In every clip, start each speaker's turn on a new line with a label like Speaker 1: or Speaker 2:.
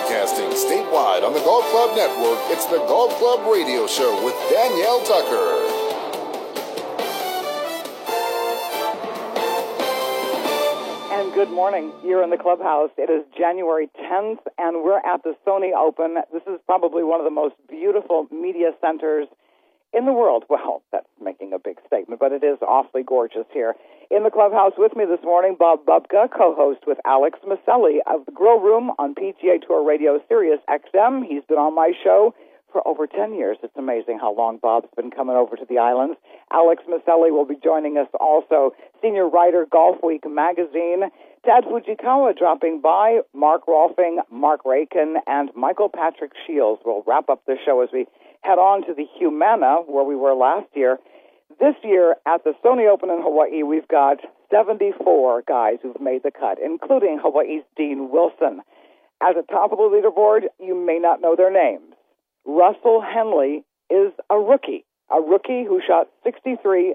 Speaker 1: Broadcasting statewide on the Golf Club Network, it's the Golf Club Radio Show with Danielle Tucker.
Speaker 2: And good morning. You're in the clubhouse. It is January 10th, and we're at the Sony Open. This is probably one of the most beautiful media centers in the world. Well, that's making a big statement, but it is awfully gorgeous here. In the clubhouse with me this morning, Bob Bubka, co-host with Alex Maselli of the Grill Room on PGA Tour Radio Sirius XM. He's been on my show for over 10 years. It's amazing how long Bob's been coming over to the islands. Alex Maselli will be joining us also. Senior writer, Golf Week magazine. Tad Fujikawa dropping by. Mark Rolfing, Mark Rakin, and Michael Patrick Shields will wrap up the show as we head on to the Humana, where we were last year. This year at the Sony Open in Hawaii, we've got 74 guys who've made the cut, including Hawaii's Dean Wilson. At the top of the leaderboard, you may not know their names. Russell Henley is a rookie who shot 63-63.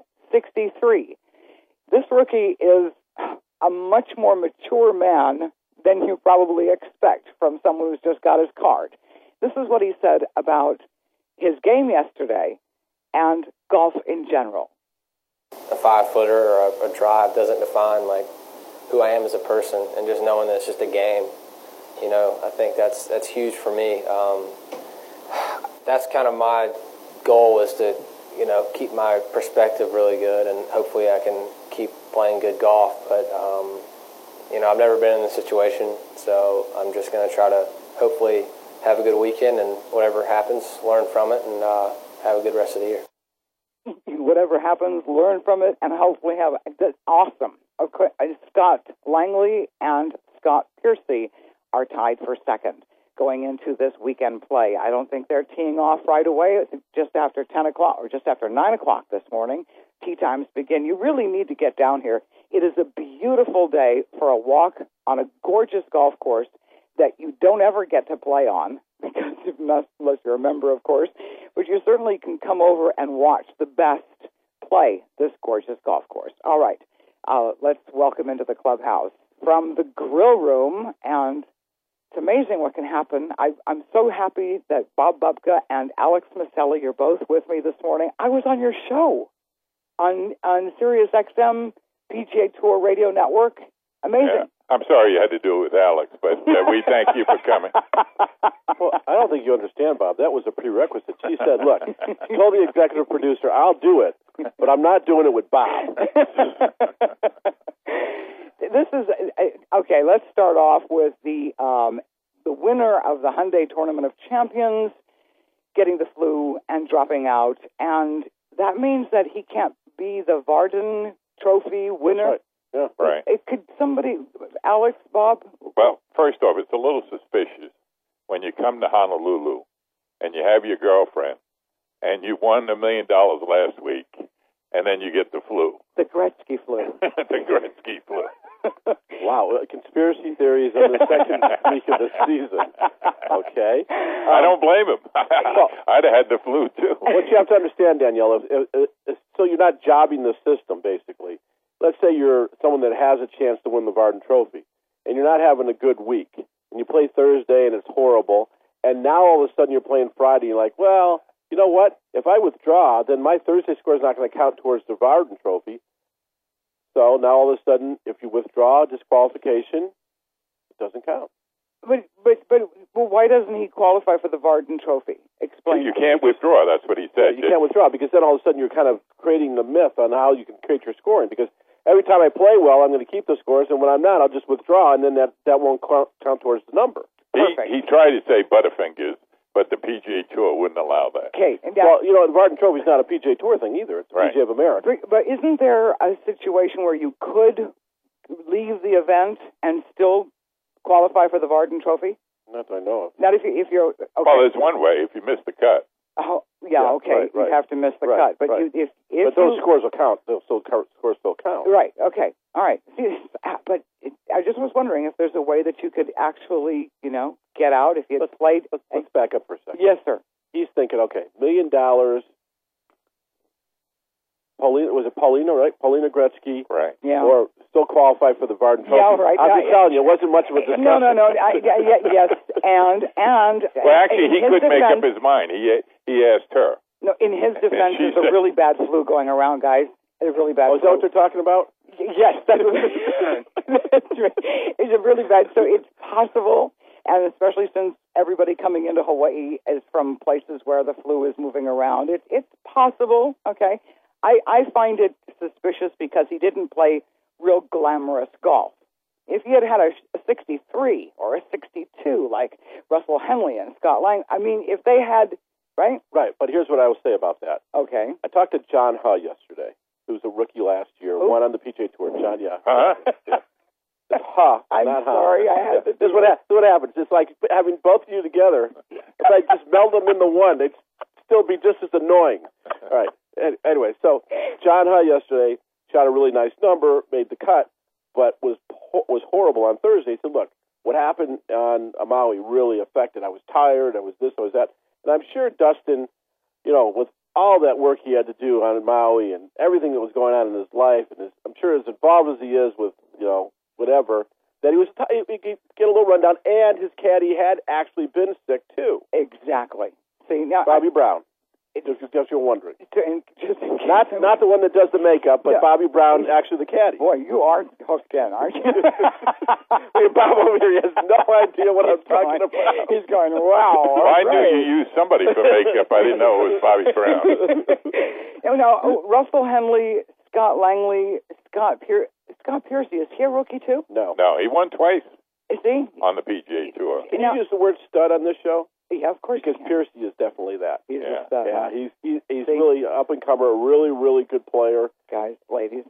Speaker 2: This rookie is a much more mature man than you probably expect from someone who's just got his card. This is what he said about his game yesterday and golf in general.
Speaker 3: A 5-footer or a drive doesn't define like who I am as a person, and just knowing that it's just a game, you know, I think that's huge for me. That's kind of my goal, is to, you know, keep my perspective really good, and hopefully I can keep playing good golf. But you know, I've never been in this situation, so I'm just going to try to hopefully have a good weekend, and whatever happens, learn from it, and have a good rest of the year.
Speaker 2: Whatever happens, learn from it, and hopefully have that's awesome. Okay, Scott Langley and Scott Piercy are tied for second going into this weekend play. I don't think they're teeing off right away. Just after 10 o'clock or just after 9 o'clock this morning, tee times begin. You really need to get down here. It is a beautiful day for a walk on a gorgeous golf course that you don't ever get to play on, because unless you're a member, of course, but you certainly can come over and watch the best play this gorgeous golf course. All right, let's welcome into the clubhouse from the Grill Room, and it's amazing what can happen. I'm so happy that Bob Bubka and Alex Maselli are both with me this morning. I was on your show on Sirius XM PGA Tour Radio Network. Amazing.
Speaker 4: Yeah. I'm sorry you had to do it with Alex, but we thank you for coming.
Speaker 5: Well, I don't think you understand, Bob. That was a prerequisite. She said, look, she told the executive producer, I'll do it, but I'm not doing it with Bob.
Speaker 2: This is, okay, let's start off with the winner of the Hyundai Tournament of Champions getting the flu and dropping out, and that means that he can't be the Vardon Trophy winner.
Speaker 5: Right. Yeah,
Speaker 4: right.
Speaker 2: Could somebody, Alex, Bob?
Speaker 4: Well, first off, it's a little suspicious when you come to Honolulu and you have your girlfriend and you won $1 million last week, and then you get the flu.
Speaker 2: The Gretzky flu.
Speaker 4: The Gretzky flu.
Speaker 5: Wow, conspiracy theories on the second week of the season. Okay.
Speaker 4: I don't blame him. I'd have had the flu, too.
Speaker 5: What you have to understand, Danielle, so you're not jobbing the system, basically. Let's say you're someone that has a chance to win the Vardon Trophy, and you're not having a good week, and you play Thursday and it's horrible, and now all of a sudden you're playing Friday, and you're like, well, you know what? If I withdraw, then my Thursday score is not going to count towards the Vardon Trophy. So now all of a sudden, if you withdraw disqualification, it doesn't count.
Speaker 2: But why doesn't he qualify for the Vardon Trophy? Explain.
Speaker 4: You can't withdraw. That's what he said.
Speaker 5: You can't withdraw, because then all of a sudden you're kind of creating the myth on how you can create your scoring, because every time I play well, I'm going to keep the scores, and when I'm not, I'll just withdraw, and then that won't count towards the number.
Speaker 4: He tried to say Butterfingers, but the PGA Tour wouldn't allow that.
Speaker 2: Okay.
Speaker 5: Well, you know, the Vardon Trophy is not a PGA Tour thing either. It's the
Speaker 4: right.
Speaker 5: PGA of America.
Speaker 2: But isn't there a situation where you could leave the event and still qualify for the Vardon Trophy?
Speaker 5: Not that I know of.
Speaker 2: Not if you're okay.
Speaker 4: Well, there's one way. If you miss the cut.
Speaker 2: Oh, yeah, okay.
Speaker 5: Right.
Speaker 2: You have to miss the cut. But if
Speaker 5: but those scores will count. Those scores still count.
Speaker 2: Right, okay. All right. See, but I just was wondering if there's a way that you could actually, you know, get out if you had played.
Speaker 5: Let's back up for a second.
Speaker 2: Yes, sir.
Speaker 5: He's thinking, okay, $1 million, Paulina, right? Paulina Gretzky.
Speaker 4: Right.
Speaker 2: Yeah.
Speaker 5: Or still qualify for the Varden Trophy.
Speaker 2: Yeah, right.
Speaker 5: I'm just telling you, it wasn't much of a discussion.
Speaker 2: No. Yes, and
Speaker 4: Well, actually, he couldn't make up
Speaker 2: defense,
Speaker 4: his mind. He asked her.
Speaker 2: No, in his defense,
Speaker 4: She
Speaker 2: there's a
Speaker 4: said-
Speaker 2: really bad flu going around, guys. There's a really bad
Speaker 5: Oh, is that
Speaker 2: flu.
Speaker 5: what they're talking about?
Speaker 2: Yes, that's what that's right. It's a really bad. So it's possible, and especially since everybody coming into Hawaii is from places where the flu is moving around, it's possible. Okay, I find it suspicious because he didn't play real glamorous golf. If he had had a 63 or a 62 like Russell Henley and Scott Lang, I mean, if they had, right?
Speaker 5: Right, but here's what I will say about that.
Speaker 2: Okay.
Speaker 5: I talked to John Huh yesterday, who was a rookie last year,
Speaker 2: Who?
Speaker 5: won on the PGA Tour. John, yeah.
Speaker 4: Huh?
Speaker 5: It's Huh,
Speaker 2: I'm
Speaker 5: not Huh.
Speaker 2: sorry, I had to
Speaker 5: This is what happens. It's like having both of you together. If I just meld them into one, they'd still be just as annoying. All right. Anyway, so John Huh yesterday shot a really nice number, made the cut, but was horrible on Thursday. He said, look, what happened on Maui really affected. I was tired. I was this, I was that. And I'm sure Dustin, with all that work he had to do on Maui and everything that was going on in his life, and I'm sure as involved as he is with, whatever, that he was he could get a little rundown, and his caddy had actually been sick, too.
Speaker 2: Exactly. See, now,
Speaker 5: Bobby Brown. Just you're wondering.
Speaker 2: just in case-
Speaker 5: Not the one that does the makeup, but
Speaker 2: Yeah.
Speaker 5: Bobby Brown, actually the caddy.
Speaker 2: Boy, you are hooked in, aren't you?
Speaker 5: Wait, Bob over here, he has no idea what I'm talking about.
Speaker 2: He's going, wow.
Speaker 4: Well, I knew you used somebody for makeup. I didn't know it was Bobby Brown.
Speaker 2: Russell Henley, Scott Langley, Scott Piercy, is he a rookie too?
Speaker 5: No.
Speaker 4: No, he won twice
Speaker 2: Is he?
Speaker 4: on the PGA Tour.
Speaker 5: Can you use the word stud on this show?
Speaker 2: Yeah, of course.
Speaker 5: Because
Speaker 2: he can.
Speaker 5: Piercy is definitely that.
Speaker 2: He's
Speaker 4: Yeah.
Speaker 2: just,
Speaker 5: Yeah, he's really up and comer, a really, really good player.
Speaker 2: guys, ladies.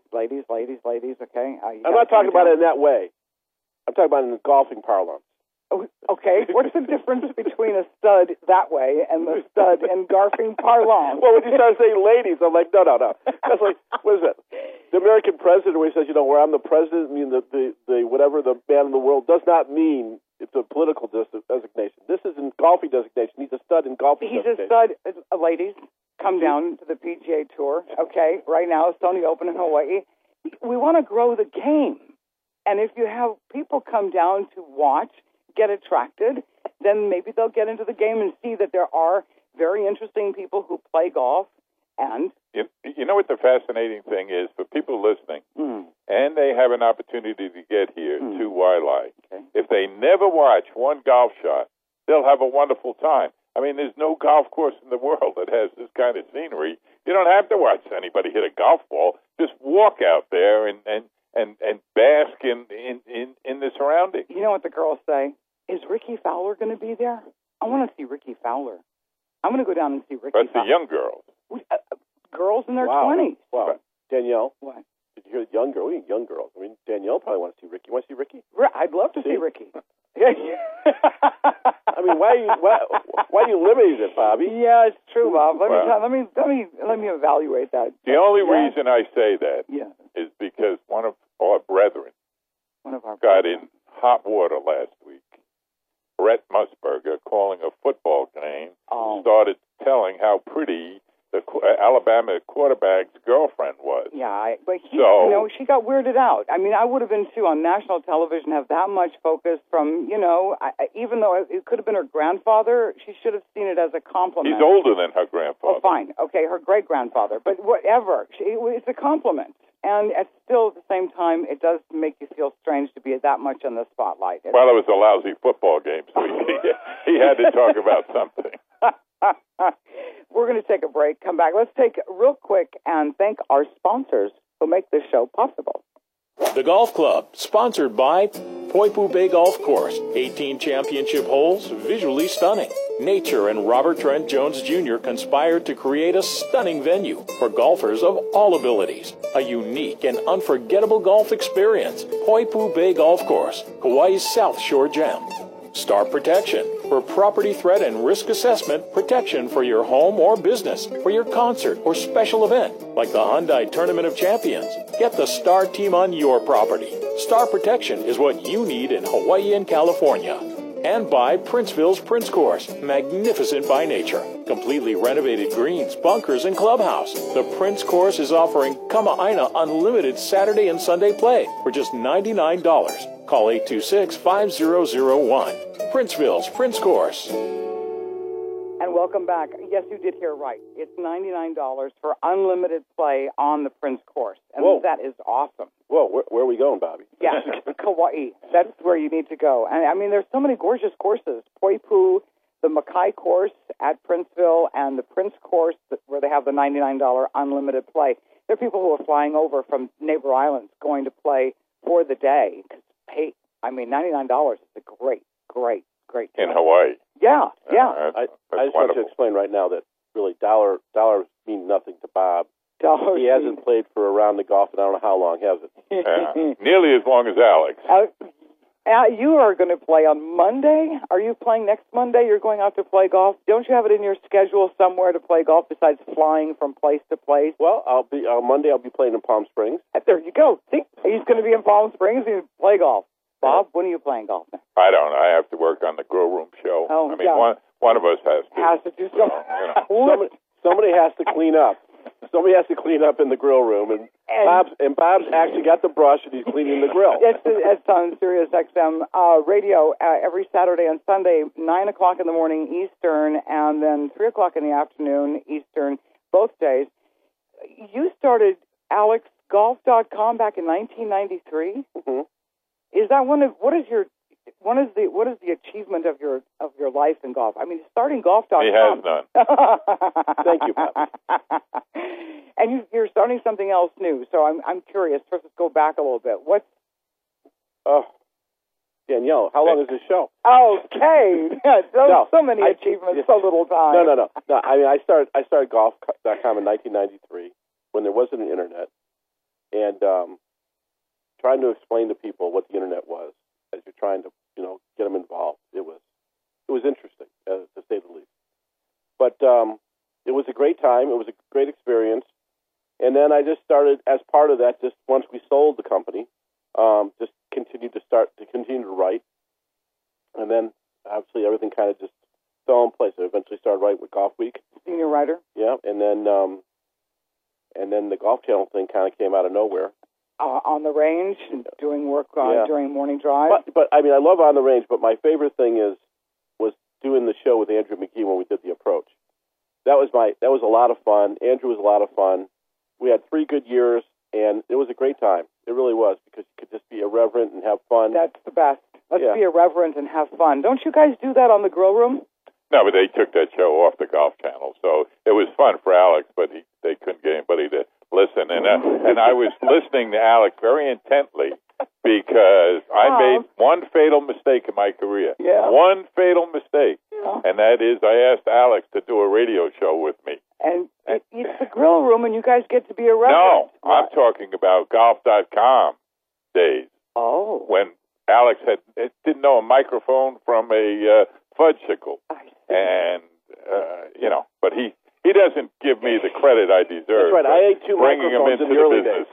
Speaker 2: Okay,
Speaker 5: I'm not talking about it in that way. I'm talking about it in the golfing parlance.
Speaker 2: Okay, what's the difference between a stud that way and the stud in golfing parlance?
Speaker 5: Well, when you start saying ladies, I'm like, no. That's like, what is it? The American president, where he says, where I'm the president, I mean, the whatever, the man of the world, does not mean it's a political designation. This is in golfing designation. He's a stud in golfing
Speaker 2: He's
Speaker 5: designation.
Speaker 2: a stud. Ladies, come down to the PGA Tour, okay? Right now, Sony Open in Hawaii. We want to grow the game. And if you have people come down to watch, get attracted, then maybe they'll get into the game and see that there are very interesting people who play golf. And
Speaker 4: You know what the fascinating thing is for people listening, and they have an opportunity to get here to Waialae.
Speaker 2: Okay.
Speaker 4: If they never watch one golf shot, they'll have a wonderful time. I mean, there's no golf course in the world that has this kind of scenery. You don't have to watch anybody hit a golf ball. Just walk out there and bask in the surroundings.
Speaker 2: you know what the girls say? Is Ricky Fowler going to be there? I want to see Ricky Fowler. I'm going to go down and see Ricky
Speaker 4: But the
Speaker 2: Fowler.
Speaker 4: young girls.
Speaker 2: Girls in their
Speaker 5: Wow.
Speaker 2: 20s.
Speaker 5: Wow. Danielle,
Speaker 2: What?
Speaker 5: did you hear young girl? We need young girls. I mean, Danielle probably wants to see Ricky. You want to see Ricky?
Speaker 2: I'd love to see
Speaker 5: See?
Speaker 2: Ricky.
Speaker 5: I mean, why are you limiting it, Bobby?
Speaker 2: Yeah, it's true, Bob. Let
Speaker 4: Well-
Speaker 2: me evaluate that.
Speaker 4: The only
Speaker 2: Yeah.
Speaker 4: reason I say that
Speaker 2: Yeah,
Speaker 4: is because one of our brethren
Speaker 2: one of our
Speaker 4: got in hot water last week. Brett Musburger, calling a football game, started telling how pretty the Alabama quarterback's girlfriend was.
Speaker 2: Yeah, but
Speaker 4: So-
Speaker 2: she got weirded out. I mean, I would have been too on national television. Have that much focus from even though it could have been her grandfather, she should have seen it as a compliment.
Speaker 4: He's older than her grandfather.
Speaker 2: Oh, fine. Okay, her great-grandfather. But whatever. It's a compliment. And still, at the same time, it does make you feel strange to be that much in the spotlight.
Speaker 4: Well, it was a lousy football game, so he had to talk about something.
Speaker 2: We're going to take a break, come back. Let's take it real quick and thank our sponsors who make this show possible.
Speaker 6: The Golf Club, sponsored by Poipu Bay Golf Course. 18 championship holes, visually stunning. Nature and Robert Trent Jones Jr. conspired to create a stunning venue for golfers of all abilities. A unique and unforgettable golf experience. Poipu Bay Golf Course, Hawaii's South Shore gem. Star Protection, for property threat and risk assessment, protection for your home or business, for your concert or special event, like the Hyundai Tournament of Champions. Get the Star team on your property. Star Protection is what you need in Hawaii and California. And by Princeville's Prince Course, magnificent by nature. Completely renovated greens, bunkers, and clubhouse. The Prince Course is offering Kama'aina unlimited Saturday and Sunday play for just $99. Call 826-5001. Princeville's Prince Course.
Speaker 2: And welcome back. Yes, you did hear right. It's $99 for unlimited play on the Prince Course. And
Speaker 5: Whoa.
Speaker 2: that is awesome.
Speaker 5: Whoa, where are we going, Bobby?
Speaker 2: Yeah, Kauai. That's where you need to go. And I mean, there's so many gorgeous courses. Poipu, the Mackay course at Princeville, and the Prince course where they have the $99 unlimited play. There are people who are flying over from neighbor islands going to play for the day. Hey, I mean, $99 is a great deal.
Speaker 4: In Hawaii.
Speaker 2: Yeah.
Speaker 5: I just want to explain right now that really dollars mean nothing to Bob. He hasn't played for a round of golf in I don't know how long, has it?
Speaker 4: Nearly as long as Alex.
Speaker 2: You are going to play on Monday. Are you playing next Monday? You're going out to play golf. Don't you have it in your schedule somewhere to play golf besides flying from place to place?
Speaker 5: Well, on Monday I'll be playing in Palm Springs.
Speaker 2: There you go. See, he's going to be in Palm Springs and play golf. Bob, when are you playing golf now?
Speaker 4: I don't know. I have to work on the Grow Room show.
Speaker 2: Oh,
Speaker 4: I mean,
Speaker 2: yeah.
Speaker 4: one of us has to.
Speaker 2: Has to do something.
Speaker 5: Somebody has to clean up. Somebody has to clean up in the grill room, and Bob's actually got the brush, and he's cleaning the grill.
Speaker 2: It's on Sirius XM radio every Saturday and Sunday, 9 o'clock in the morning Eastern, and then 3 o'clock in the afternoon Eastern, both days. You started AlexGolf.com back in 1993.
Speaker 5: Mm-hmm.
Speaker 2: Is that what is the achievement of your life in golf? I mean, starting golf.com.
Speaker 4: He has none.
Speaker 5: Thank you, Bob.
Speaker 2: And you're starting something else new. So I'm curious. First, let's go back a little bit.
Speaker 5: Danielle, how long is this show?
Speaker 2: Okay. So many achievements, so little time.
Speaker 5: No. I mean, I started golf.com in 1993 when there wasn't an internet, and trying to explain to people what the internet was as you're trying to, get them involved. It was interesting, to say the least. But it was a great time. It was a great experience. And then I just started, as part of that, just once we sold the company, just continue to write. And then, obviously, everything kind of just fell in place. I eventually started writing with Golf Week.
Speaker 2: Senior writer.
Speaker 5: Yeah, and then the Golf Channel thing kind of came out of nowhere.
Speaker 2: On the range, doing work during morning drive.
Speaker 5: But I mean, I love On the Range, but my favorite thing was doing the show with Andrew McGee when we did The Approach. That was a lot of fun. Andrew was a lot of fun. We had 3 good years, and it was a great time. It really was, because you could just be irreverent and have fun.
Speaker 2: That's the best. Let's be irreverent and have fun. Don't you guys do that on the Grill Room?
Speaker 4: No, but they took that show off the Golf Channel, so it was fun for Alex, but they couldn't get anybody to listen. And I was listening to Alex very intently because I made one fatal mistake in my career.
Speaker 2: Yeah.
Speaker 4: One fatal mistake.
Speaker 2: Yeah.
Speaker 4: And that is I asked Alex to do a radio show with me.
Speaker 2: And it's the Grill Room, and you guys get to be irreverent.
Speaker 4: No, I'm talking about golf.com days.
Speaker 2: Oh.
Speaker 4: When Alex didn't know a microphone from a fudgesicle. And, but he doesn't give me the credit I deserve.
Speaker 5: That's right. I ate 2 microphones in the early days.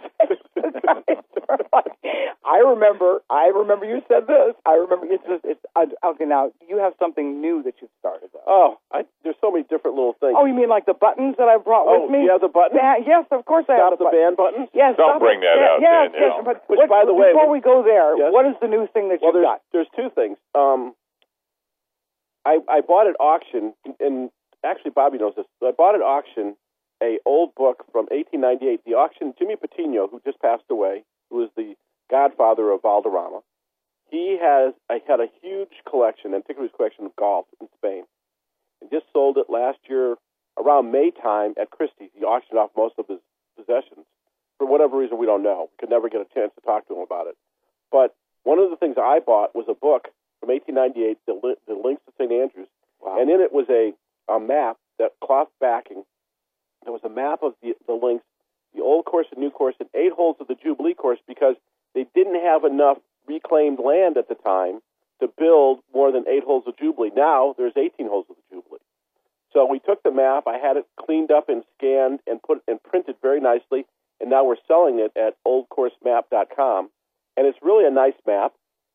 Speaker 2: I remember you said this. I remember it's okay. Now you have something new that you've started.
Speaker 5: Oh, there's so many different little things.
Speaker 2: Oh, you mean like the buttons that I brought with me?
Speaker 5: Oh, you have the buttons?
Speaker 2: Yes, of course I have
Speaker 5: the band buttons?
Speaker 2: Yes.
Speaker 4: Don't bring that out.
Speaker 2: Yes. But
Speaker 5: by the way,
Speaker 2: before we go there,
Speaker 5: yes?
Speaker 2: what is the new thing that you've got?
Speaker 5: There's 2 things. I bought at auction, and actually Bobby knows this. I bought at auction a old book from 1898. The auction, Jimmy Patino, who just passed away, who was the godfather of Valderrama, he had a huge collection, antiquities collection of golf in Spain, and just sold it last year around May time at Christie's. He auctioned off most of his possessions. For whatever reason, we don't know. We could never get a chance to talk to him about it. But one of the things I bought was a book from 1898, the Links to St. Andrews. Wow. And in it was a map, that cloth backing. There was a map of the links, the old course and new course, and 8 holes of the Jubilee course, because they didn't have enough reclaimed land at the time to build more than 8 holes of Jubilee. Now there's 18 holes of the Jubilee. So we took the map, I had it cleaned up and scanned and printed very nicely, and now we're selling it at oldcoursemap.com. And it's really a nice map.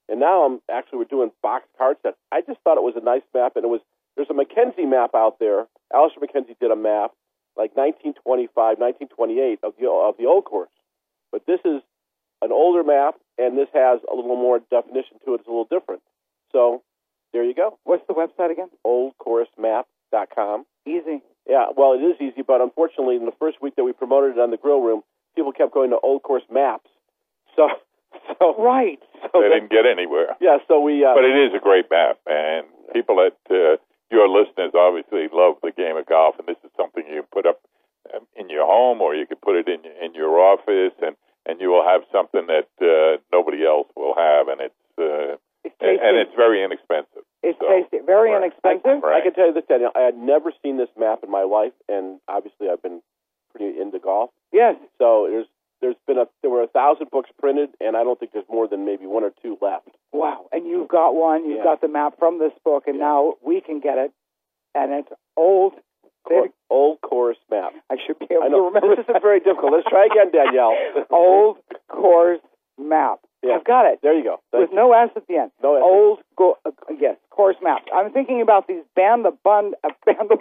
Speaker 5: And now we're doing box card sets. I just thought it was a nice map, and there's a Mackenzie map out there. Alistair Mackenzie did a map like 1925, 1928 of the old course. But this is an older map, and this has a little more definition to it. It's a little different. So there you go.
Speaker 2: What's the website again?
Speaker 5: oldcoursemap.com.
Speaker 2: Easy.
Speaker 5: Yeah, well, it is easy, but unfortunately, in the first week that we promoted it on the Grill Room, people kept going to Old Course Maps. So
Speaker 2: right.
Speaker 5: So
Speaker 4: they didn't get anywhere.
Speaker 5: Yeah, so we...
Speaker 4: but it is a great map, and people that your listeners obviously love the game of golf, and this is something you can put up in your home, or you can put it in your office, and you will have something that nobody else will have, and it's very inexpensive.
Speaker 2: It's tasty, very
Speaker 4: right.
Speaker 2: inexpensive.
Speaker 5: I can tell you this, Daniel, I had never seen this map in my life, and obviously I've been pretty into golf.
Speaker 2: Yes.
Speaker 5: So there were 1,000 books printed, and I don't think there's more than maybe one or two left.
Speaker 2: Wow. And you've got one. You've got the map from this book, and now we can get it. And it's Old
Speaker 5: Course Map.
Speaker 2: I should be able
Speaker 5: to remember. This isn't very difficult. Let's try again, Danielle.
Speaker 2: Old Course Map.
Speaker 5: Yeah.
Speaker 2: I've got it.
Speaker 5: There you go.
Speaker 2: With no S at the end.
Speaker 5: No S.
Speaker 2: Yes, Course Map. I'm thinking about these band the bun.
Speaker 4: Hey, you're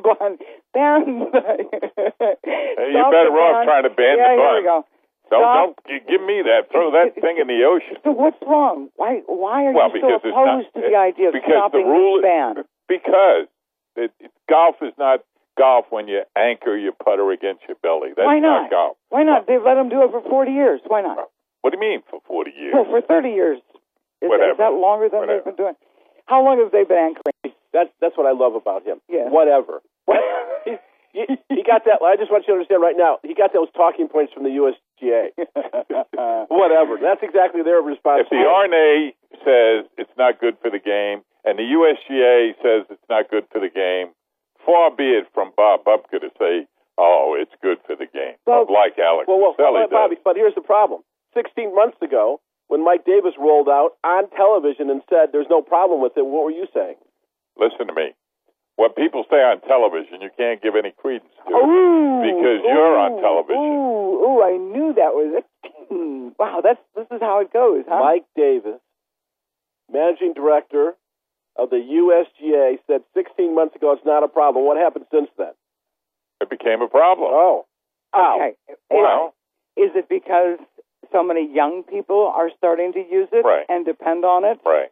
Speaker 4: better off trying to ban the bun.
Speaker 2: Here we go.
Speaker 4: Don't give me that. Throw that thing in the ocean.
Speaker 2: So what's wrong? Why are you so opposed to the idea of stopping this ban?
Speaker 4: Because golf is not golf when you anchor your putter against your belly. That's
Speaker 2: Why not?
Speaker 4: golf.
Speaker 2: Why not? They've let them do it for 40 years. Why not?
Speaker 4: What do you mean for 40 years?
Speaker 2: Well, for 30 years. Is that longer than they've been doing? How long have they been anchoring?
Speaker 5: That's what I love about him.
Speaker 2: Yeah.
Speaker 5: Whatever. He got that. I just want you to understand right now. He got those talking points from the USGA. Whatever. That's exactly their response.
Speaker 4: If the R&A says it's not good for the game, and the USGA says it's not good for the game, far be it from Bob Bubka to say, "Oh, it's good for the game," like Alex Selly
Speaker 5: Bobby, but here's the problem. 16 months ago, when Mike Davis rolled out on television and said there's no problem with it, what were you saying?
Speaker 4: Listen to me. What people say on television, you can't give any credence to because you're on television.
Speaker 2: Ooh, I knew that was it. Wow, this is how it goes, huh?
Speaker 5: Mike Davis, managing director of the USGA, said 16 months ago it's not a problem. What happened since then?
Speaker 4: It became a problem.
Speaker 5: Oh.
Speaker 2: Okay.
Speaker 4: Well,
Speaker 2: is it because so many young people are starting to use it and depend on it?
Speaker 4: Right.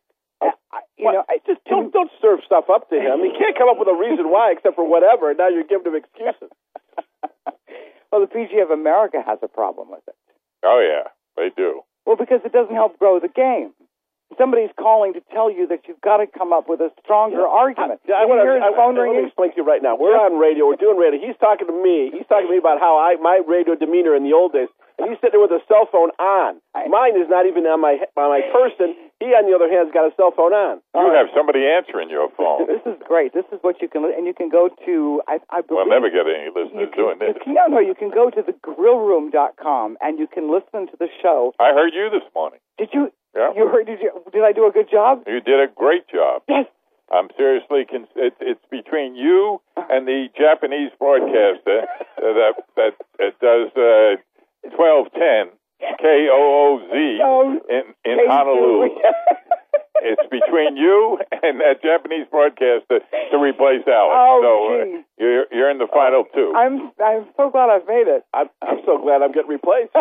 Speaker 5: I just don't serve stuff up to him. He can't come up with a reason why except for whatever, and now you're giving him excuses.
Speaker 2: Well, the PGA of America has a problem with it.
Speaker 4: Oh, yeah, they do.
Speaker 2: Well, because it doesn't help grow the game. Somebody's calling to tell you that you've got to come up with a stronger argument.
Speaker 5: Let me explain to you right now. We're on radio. We're doing radio. He's talking to me. He's talking to me about how my radio demeanor in the old days. And he's sitting there with a cell phone on. Mine is not even on my person. He, on the other hand, has got a cell phone on.
Speaker 4: You have somebody answering your phone.
Speaker 2: This is great. This is what you can, and you can go to, I believe.
Speaker 4: We'll never get any listeners doing this.
Speaker 2: No, you can go to thegrillroom.com and you can listen to the show.
Speaker 4: I heard you this morning.
Speaker 2: Did you?
Speaker 4: Yeah.
Speaker 2: You heard? Did I do a good job?
Speaker 4: You did a great job.
Speaker 2: Yes.
Speaker 4: I'm seriously. It's between you and the Japanese broadcaster that does 1210 KOOZ in Honolulu. It's between you and that Japanese broadcaster to replace Alex.
Speaker 2: Oh,
Speaker 4: you're in the final two.
Speaker 2: I'm so glad I've made it.
Speaker 5: I'm so glad I'm getting replaced.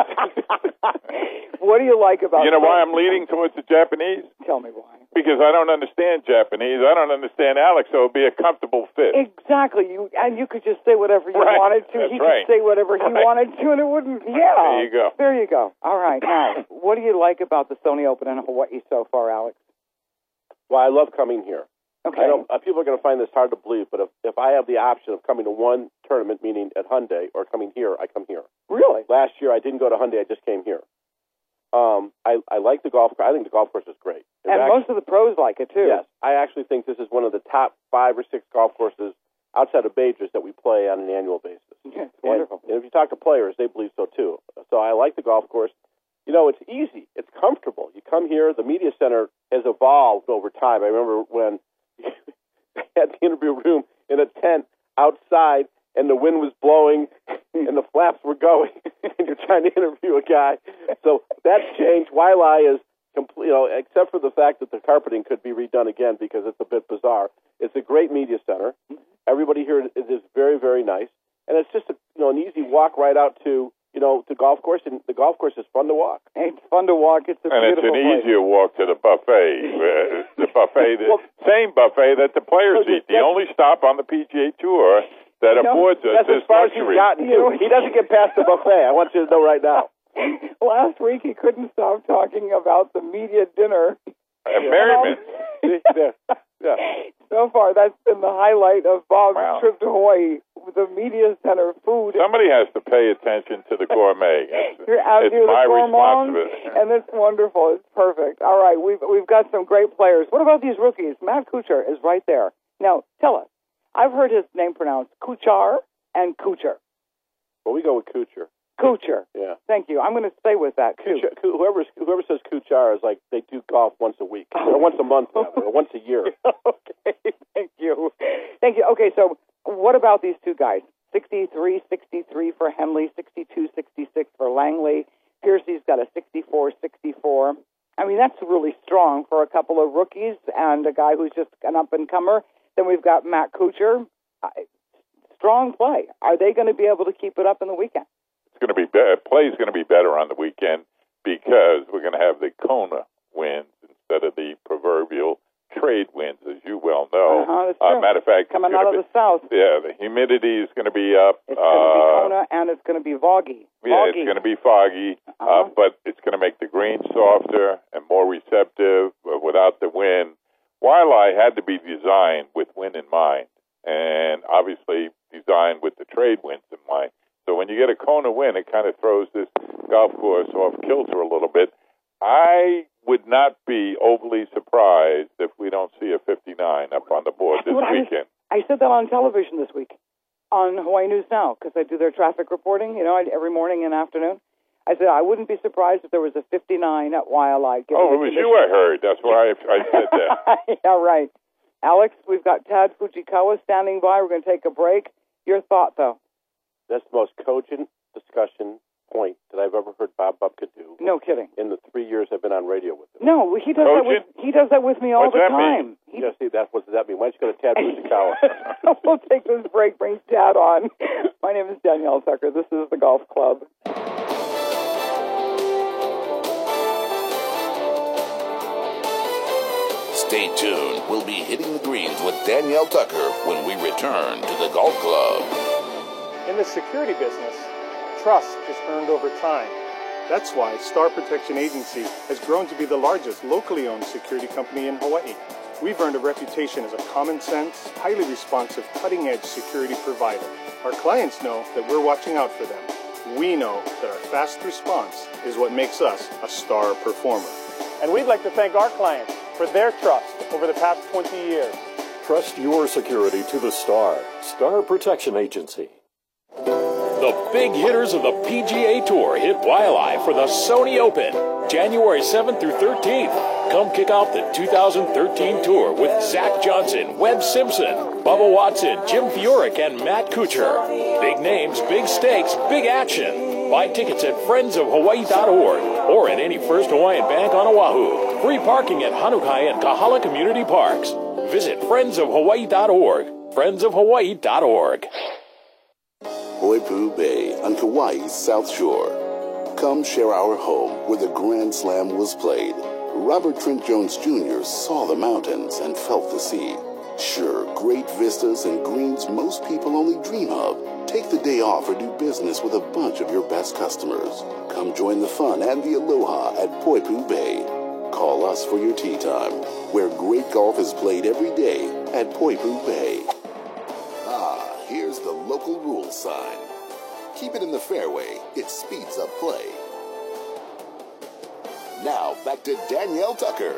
Speaker 2: What do you like about?
Speaker 4: You know why I'm leaning towards the Japanese?
Speaker 2: Tell me why.
Speaker 4: Because I don't understand Japanese. I don't understand Alex, so it'd be a comfortable fit.
Speaker 2: Exactly. You could just say whatever you wanted to.
Speaker 4: That's
Speaker 2: he could say whatever he wanted to, and it wouldn't. Yeah.
Speaker 4: There you go.
Speaker 2: There you go. All right. Now, what do you like about the Sony Open in Hawaii so far, Alex?
Speaker 5: Well, I love coming here.
Speaker 2: Okay.
Speaker 5: People are going to find this hard to believe, but if I have the option of coming to one tournament, meaning at Hyundai, or coming here, I come here.
Speaker 2: Really?
Speaker 5: Last year, I didn't go to Hyundai. I just came here. I like the golf course. I think the golf course is great.
Speaker 2: Most of the pros like it, too.
Speaker 5: Yes. I actually think this is one of the top 5 or 6 golf courses outside of majors that we play on an annual basis.
Speaker 2: Yeah, it's wonderful.
Speaker 5: And if you talk to players, they believe so, too. So I like the golf course. You know, it's easy. It's comfortable. You come here. The media center has evolved over time. I remember when they had the interview room in a tent outside, and the wind was blowing, and the flaps were going, and you're trying to interview a guy. So that's changed. Wailea is except for the fact that the carpeting could be redone again because it's a bit bizarre. It's a great media center. Everybody here is very, very nice, and it's just an easy walk right out to the golf course, and the golf course is fun to walk.
Speaker 2: It's fun to walk. It's a beautiful place.
Speaker 4: And it's an easier walk to the buffet. The buffet, same buffet that the players eat. The only stop on the PGA Tour that affords us
Speaker 5: this
Speaker 4: luxury. That's as far as he's
Speaker 5: gotten to. He doesn't get past the buffet. I want you to know right now.
Speaker 2: Last week, he couldn't stop talking about the media dinner.
Speaker 4: Merriment.
Speaker 5: Yeah.
Speaker 2: So far, that's been the highlight of Bob's trip to Hawaii, the media center food.
Speaker 4: Somebody has to pay attention to the gourmet.
Speaker 2: You're out
Speaker 4: it's
Speaker 2: here,
Speaker 4: my
Speaker 2: the gourmand,
Speaker 4: responsibility.
Speaker 2: and it's wonderful. It's perfect. All right, we've got some great players. What about these rookies? Matt Kuchar is right there. Now, tell us. I've heard his name pronounced Kuchar and Kuchar.
Speaker 5: Well, we go with Kuchar.
Speaker 2: Kuchar.
Speaker 5: Yeah.
Speaker 2: Thank you. I'm going to stay with that, too.
Speaker 5: Whoever says Kuchar is like they do golf once a week, or once a month, or once a year.
Speaker 2: Okay, thank you. Thank you. Okay, so what about these two guys? 63 for Henley, 62-66 for Langley. Piercy's got a 64-64. I mean, that's really strong for a couple of rookies and a guy who's just an up-and-comer. Then we've got Matt Kuchar. Strong play. Are they going to be able to keep it up in the weekend?
Speaker 4: Play's going to be better on the weekend because we're going to have the Kona winds instead of the proverbial trade winds, as you well know.
Speaker 2: That's true.
Speaker 4: Matter of fact,
Speaker 2: coming out of the south.
Speaker 4: Yeah, the humidity is going to be up.
Speaker 2: It's going to be Kona, and it's going to be foggy.
Speaker 4: Yeah, it's going to be foggy, but it's going to make the green softer and more receptive without the wind. Waialae had to be designed with wind in mind, and obviously designed with the trade winds in mind. So when you get a Kona wind, it kind of throws this golf course off kilter a little bit. I would not be overly surprised if we don't see a 59 up on the board this weekend.
Speaker 2: I said that on television this week on Hawaii News Now because I do their traffic reporting, every morning and afternoon. I said I wouldn't be surprised if there was a 59 at Waialae.
Speaker 4: Oh, it was you I heard. That's why I said that.
Speaker 2: Yeah, right. Alex, we've got Tad Fujikawa standing by. We're going to take a break. Your thought, though?
Speaker 5: That's the most cogent discussion point that I've ever heard Bob Bubka do.
Speaker 2: No kidding.
Speaker 5: In the 3 years I've been on radio with him.
Speaker 2: No, he does that with me all
Speaker 4: What's
Speaker 2: the
Speaker 4: that
Speaker 2: time.
Speaker 4: Mean?
Speaker 5: Yeah, see, what does that mean? Why don't you go to Tad Fujikawa?
Speaker 2: We'll take this break, bring Tad on. My name is Danielle Tucker. This is the Golf Club.
Speaker 1: Stay tuned. We'll be hitting the greens with Danielle Tucker when we return to the Golf Club.
Speaker 7: In the security business, trust is earned over time. That's why Star Protection Agency has grown to be the largest locally owned security company in Hawaii. We've earned a reputation as a common sense, highly responsive, cutting-edge security provider. Our clients know that we're watching out for them. We know that our fast response is what makes us a star performer. And we'd like to thank our clients for their trust over the past 20 years.
Speaker 6: Trust your security to the Star Protection Agency. The big hitters of the PGA Tour hit Waialae for the Sony Open, January 7th through 13th. Come kick off the 2013 Tour with Zach Johnson, Webb Simpson, Bubba Watson, Jim Furyk, and Matt Kuchar. Big names, big stakes, big action. Buy tickets at friendsofhawaii.org or at any First Hawaiian Bank on Oahu. Free parking at Hanukai and Kahala Community Parks. Visit friendsofhawaii.org. friendsofhawaii.org.
Speaker 1: Poipu Bay on Kauai's South Shore. Come share our home where the Grand Slam was played. Robert Trent Jones Jr. saw the mountains and felt the sea. Sure, great vistas and greens most people only dream of. Take the day off or do business with a bunch of your best customers. Come join the fun and the aloha at Poipu Bay. Call us for your tee time, where great golf is played every day at Poipu Bay. Here's the local rules sign. Keep it in the fairway. It speeds up play. Now, back to Danielle Tucker.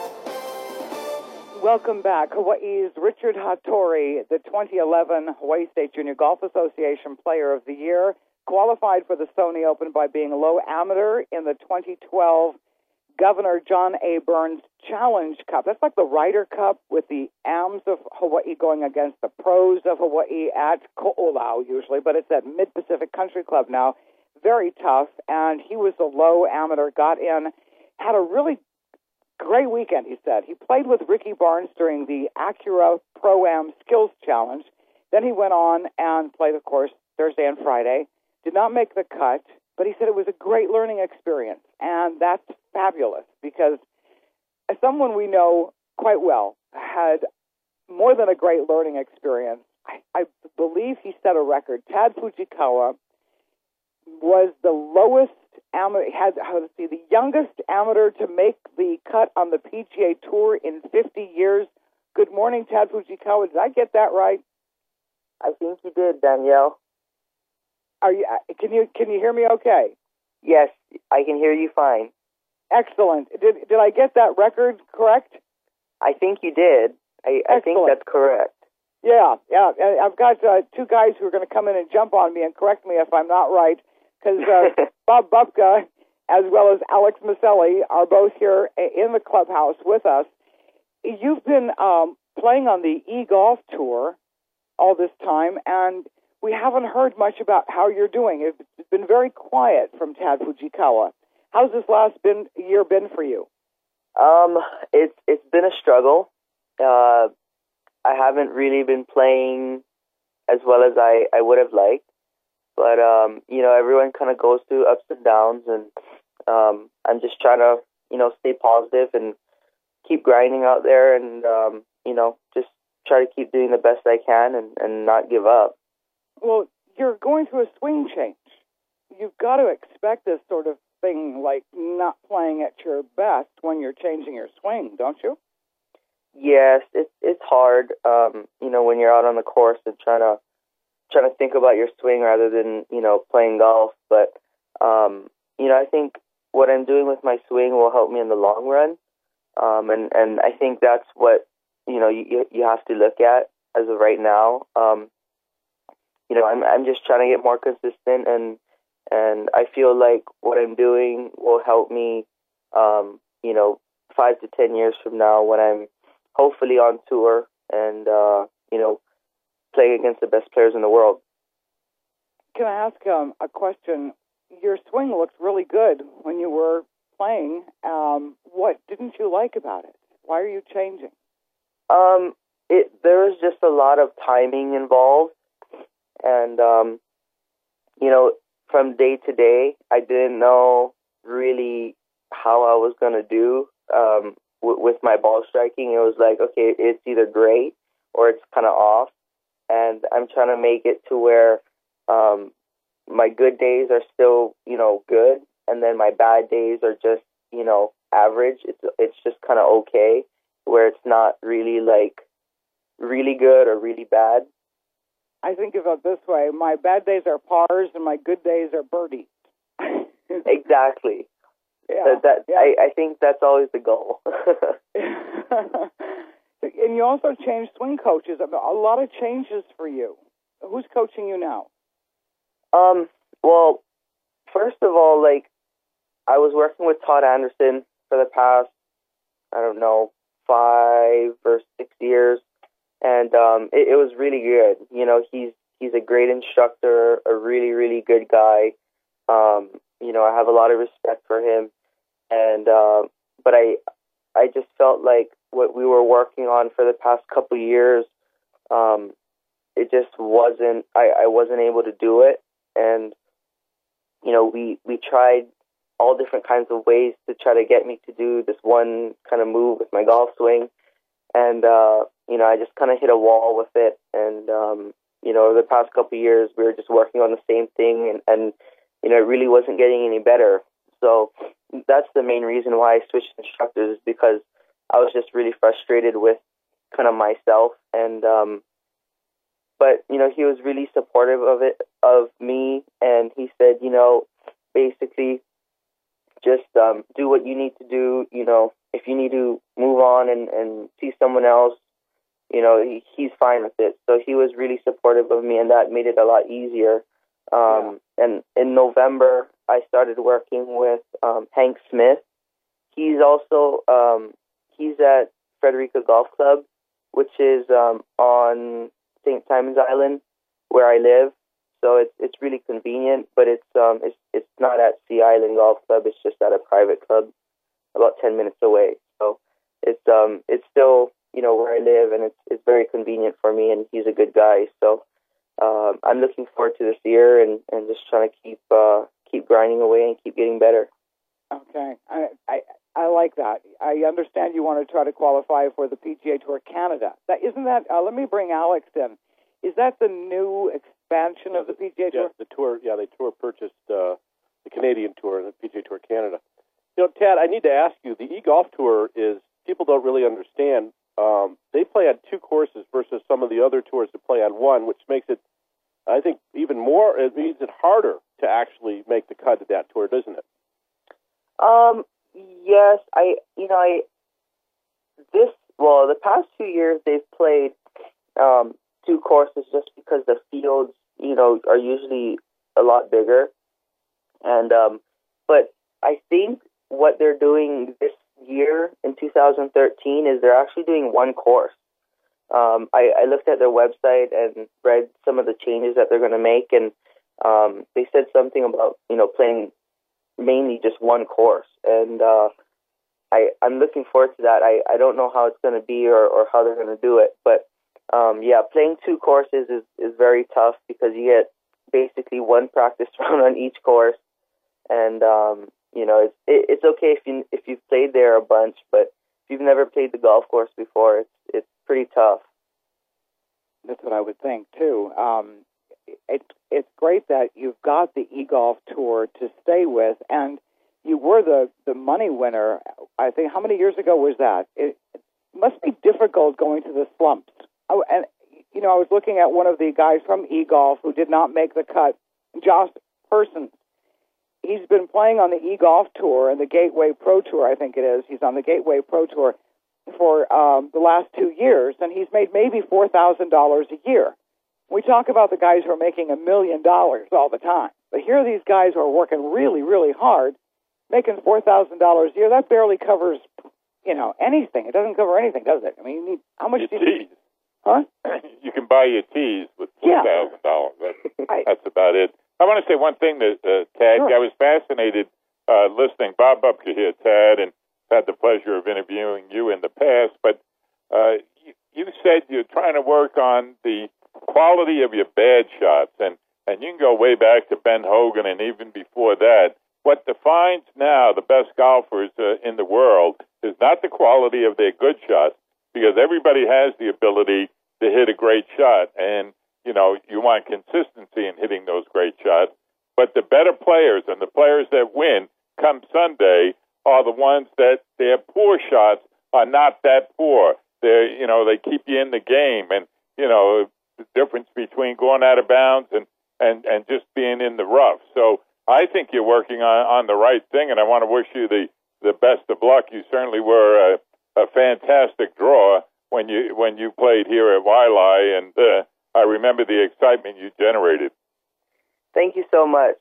Speaker 2: Welcome back. Hawaii's Richard Hattori, the 2011 Hawaii State Junior Golf Association Player of the Year, qualified for the Sony Open by being a low amateur in the 2012 Governor John A. Burns Challenge Cup. That's like the Ryder Cup with the AMs of Hawaii going against the pros of Hawaii at Ko'olau usually, but it's at Mid-Pacific Country Club now. Very tough, and he was a low amateur, got in, had a really Great weekend, he said. He played with Ricky Barnes during the Acura Pro-Am Skills Challenge. Then he went on and played, of course, Thursday and Friday. Did not make the cut, but he said it was a great learning experience. And that's fabulous because as someone we know quite well had more than a great learning experience. I believe he set a record. Tad Fujikawa was the lowest the youngest amateur to make the cut on the PGA Tour in 50 years. Good morning, Tad Fujikawa. Did I get that right?
Speaker 8: I think you did, Danielle.
Speaker 2: Are you? Can you hear me okay?
Speaker 8: Yes, I can hear you fine.
Speaker 2: Excellent. Did I get that record correct?
Speaker 8: I think you did. I think that's correct.
Speaker 2: Yeah. I've got two guys who are going to come in and jump on me and correct me if I'm not right, because Bob Bupka as well as Alex Maselli are both here in the clubhouse with us. You've been playing on the eGolf Tour all this time, and we haven't heard much about how you're doing. It's been very quiet from Tad Fujikawa. How's this last year been for you?
Speaker 8: It's been a struggle. I haven't really been playing as well as I would have liked. But, everyone kind of goes through ups and downs, and I'm just trying to, stay positive and keep grinding out there and, just try to keep doing the best I can and not give up.
Speaker 2: Well, you're going through a swing change. You've got to expect this sort of thing, like not playing at your best when you're changing your swing, don't you?
Speaker 8: Yes, it's hard, when you're out on the course and trying to think about your swing rather than, playing golf. But, I think what I'm doing with my swing will help me in the long run. And I think that's what, you have to look at as of right now. I'm just trying to get more consistent, and I feel like what I'm doing will help me, 5 to 10 years from now when I'm hopefully on tour and, playing against the best players in the world.
Speaker 2: Can I ask a question? Your swing looked really good when you were playing. What didn't you like about it? Why are you changing?
Speaker 8: There was just a lot of timing involved, and from day to day, I didn't know really how I was going to do with my ball striking. It was like, okay, it's either great or it's kind of off, and I'm trying to make it to where my good days are still, good, and then my bad days are just, average. It's just kind of okay, where it's not really like really good or really bad.
Speaker 2: I think of it this way: my bad days are pars, and my good days are birdies.
Speaker 8: Exactly.
Speaker 2: Yeah.
Speaker 8: I think that's always the goal.
Speaker 2: And you also changed swing coaches. A lot of changes for you. Who's coaching you now?
Speaker 8: Well, first of all, I was working with Todd Anderson for the past, 5 or 6 years, and it was really good. He's a great instructor, a really, really good guy. I have a lot of respect for him, and but I just felt like what we were working on for the past couple of years, it just wasn't. I wasn't able to do it, and we tried all different kinds of ways to try to get me to do this one kind of move with my golf swing, and I just kind of hit a wall with it, and over the past couple of years we were just working on the same thing, and it really wasn't getting any better. So that's the main reason why I switched instructors, is because I was just really frustrated with kind of myself, and but he was really supportive of me, and he said, basically just do what you need to do. If you need to move on and see someone else, he's fine with it. So he was really supportive of me, and that made it a lot easier. And in November, I started working with Hank Smith. He's also he's at Frederica Golf Club, which is on St. Simon's Island, where I live. So it's really convenient, but it's not at Sea Island Golf Club. It's just at a private club about 10 minutes away. So it's still, where I live, and it's very convenient for me, and he's a good guy. So I'm looking forward to this year and just trying to keep grinding away and keep getting better.
Speaker 2: Okay. I like that. I understand you want to try to qualify for the PGA Tour Canada. Isn't that, let me bring Alex in. Is that the new expansion of the PGA Tour?
Speaker 5: Yeah, the tour. Yeah, the tour purchased the Canadian Tour and the PGA Tour Canada. Tad, I need to ask you, the eGolf Tour is, people don't really understand, they play on two courses versus some of the other tours that play on one, which makes it, I think, even more, it means it harder to actually make the cut at that tour, doesn't it?
Speaker 8: Yes, the past 2 years they've played two courses just because the fields, are usually a lot bigger. And but I think what they're doing this year in 2013 is they're actually doing one course. I looked at their website and read some of the changes that they're going to make, and they said something about playing mainly just one course, and I'm looking forward to that. I don't know how it's going to be or how they're going to do it, but playing two courses is very tough because you get basically one practice round on each course, and it's okay if you've played there a bunch, but if you've never played the golf course before, it's pretty tough.
Speaker 2: That's what I would think too. It's great that you've got the eGolf Tour to stay with, and you were the money winner. I think, how many years ago was that? It must be difficult going to the slumps. And I was looking at one of the guys from eGolf who did not make the cut, Josh Persons. He's been playing on the eGolf Tour and the Gateway Pro Tour, I think it is. He's on the Gateway Pro Tour for the last 2 years, and he's made maybe $4,000 a year. We talk about the guys who are making $1 million all the time, but here are these guys who are working really, really hard, making $4,000 a year. That barely covers, anything. It doesn't cover anything, does it? I mean, you need, how much do you need? Huh?
Speaker 4: You can buy your teas with $4,000. That's about it. I want to say one thing to Tad.
Speaker 2: Sure.
Speaker 4: I was fascinated listening. Bob Bupka here, Tad, and had the pleasure of interviewing you in the past. But you said you're trying to work on the quality of your bad shots, and you can go way back to Ben Hogan and even before that. What defines now the best golfers in the world is not the quality of their good shots, because everybody has the ability to hit a great shot, and you want consistency in hitting those great shots. But the better players and the players that win come Sunday are the ones that their poor shots are not that poor. They keep you in the game, and the difference between going out of bounds and just being in the rough. So I think you're working on the right thing, and I want to wish you the best of luck. You certainly were a fantastic draw when you played here at Waialae, and I remember the excitement you generated.
Speaker 8: Thank you so much.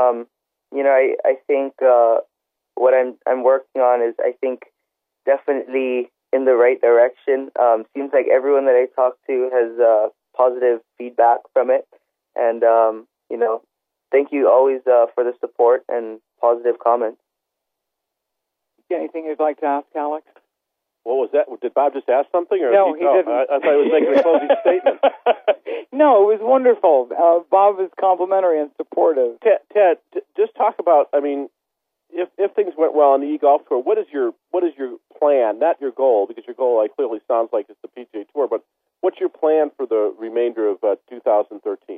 Speaker 8: I think what I'm working on is, I think, definitely in the right direction. Seems like everyone that I talk to has positive feedback from it, and thank you always for the support and positive comments.
Speaker 2: Anything you'd like to ask, Alex?
Speaker 5: What was that? Did Bob just ask something? Or
Speaker 2: No, he didn't.
Speaker 5: I thought he was making a closing statement.
Speaker 2: No, it was wonderful. Bob is complimentary and supportive.
Speaker 5: Ted, just talk about, if things went well on the eGolf Tour, what is your plan? Not your goal, because your goal clearly sounds like it's the PGA Tour, but what's your plan for the remainder of 2013?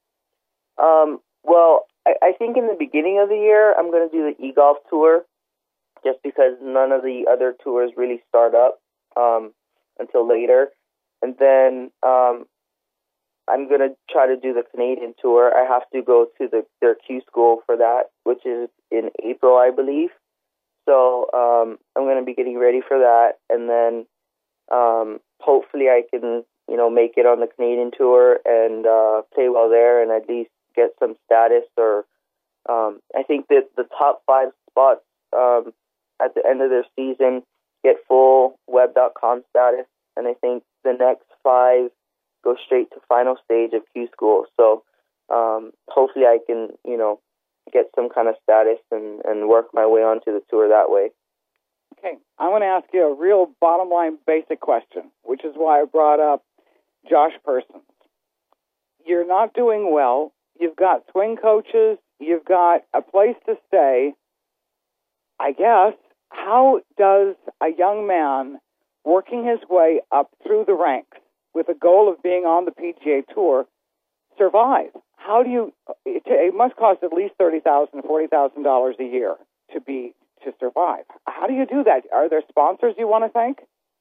Speaker 8: Well, I think in the beginning of the year, I'm going to do the eGolf Tour, just because none of the other tours really start up until later. And then I'm going to try to do the Canadian Tour. I have to go to their Q school for that, which is in April, I believe. So I'm going to be getting ready for that. And then hopefully I can, make it on the Canadian Tour and play well there and at least get some status. Or I think that the top 5 spots at the end of their season get full web.com status, and I think the next 5 go straight to final stage of Q school. So hopefully I can, get some kind of status and work my way onto the tour that way.
Speaker 2: Okay, I want to ask you a real bottom line basic question, which is why I brought up Josh Persons. You're not doing well. You've got swing coaches. You've got a place to stay. I guess, how does a young man working his way up through the ranks with a goal of being on the PGA Tour survive? How do you? It must cost at least $30,000, $40,000 a year to survive. How do you do that? Are there sponsors you want to thank?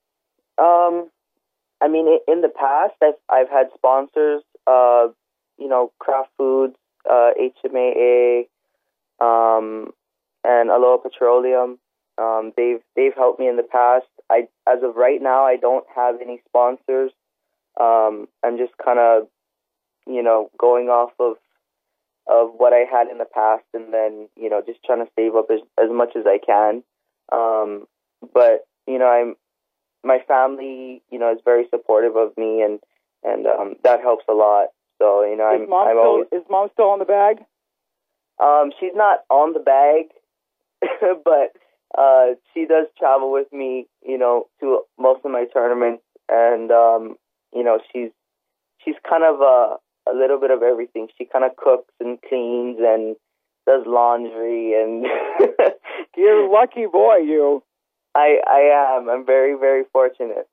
Speaker 8: I mean, in the past, I've had sponsors. Kraft Foods, HMAA, and Aloha Petroleum. They've helped me in the past. As of right now, I don't have any sponsors. I'm just kind of, going off of what I had in the past, and then just trying to save up as much as I can. But my family, is very supportive of me, and that helps a lot. So is
Speaker 2: mom still on the bag?
Speaker 8: She's not on the bag, but she does travel with me, to most of my tournaments, and she's kind of a little bit of everything. She kind of cooks and cleans and does laundry, and
Speaker 2: you're a lucky boy, you.
Speaker 8: I am. I'm very, very fortunate.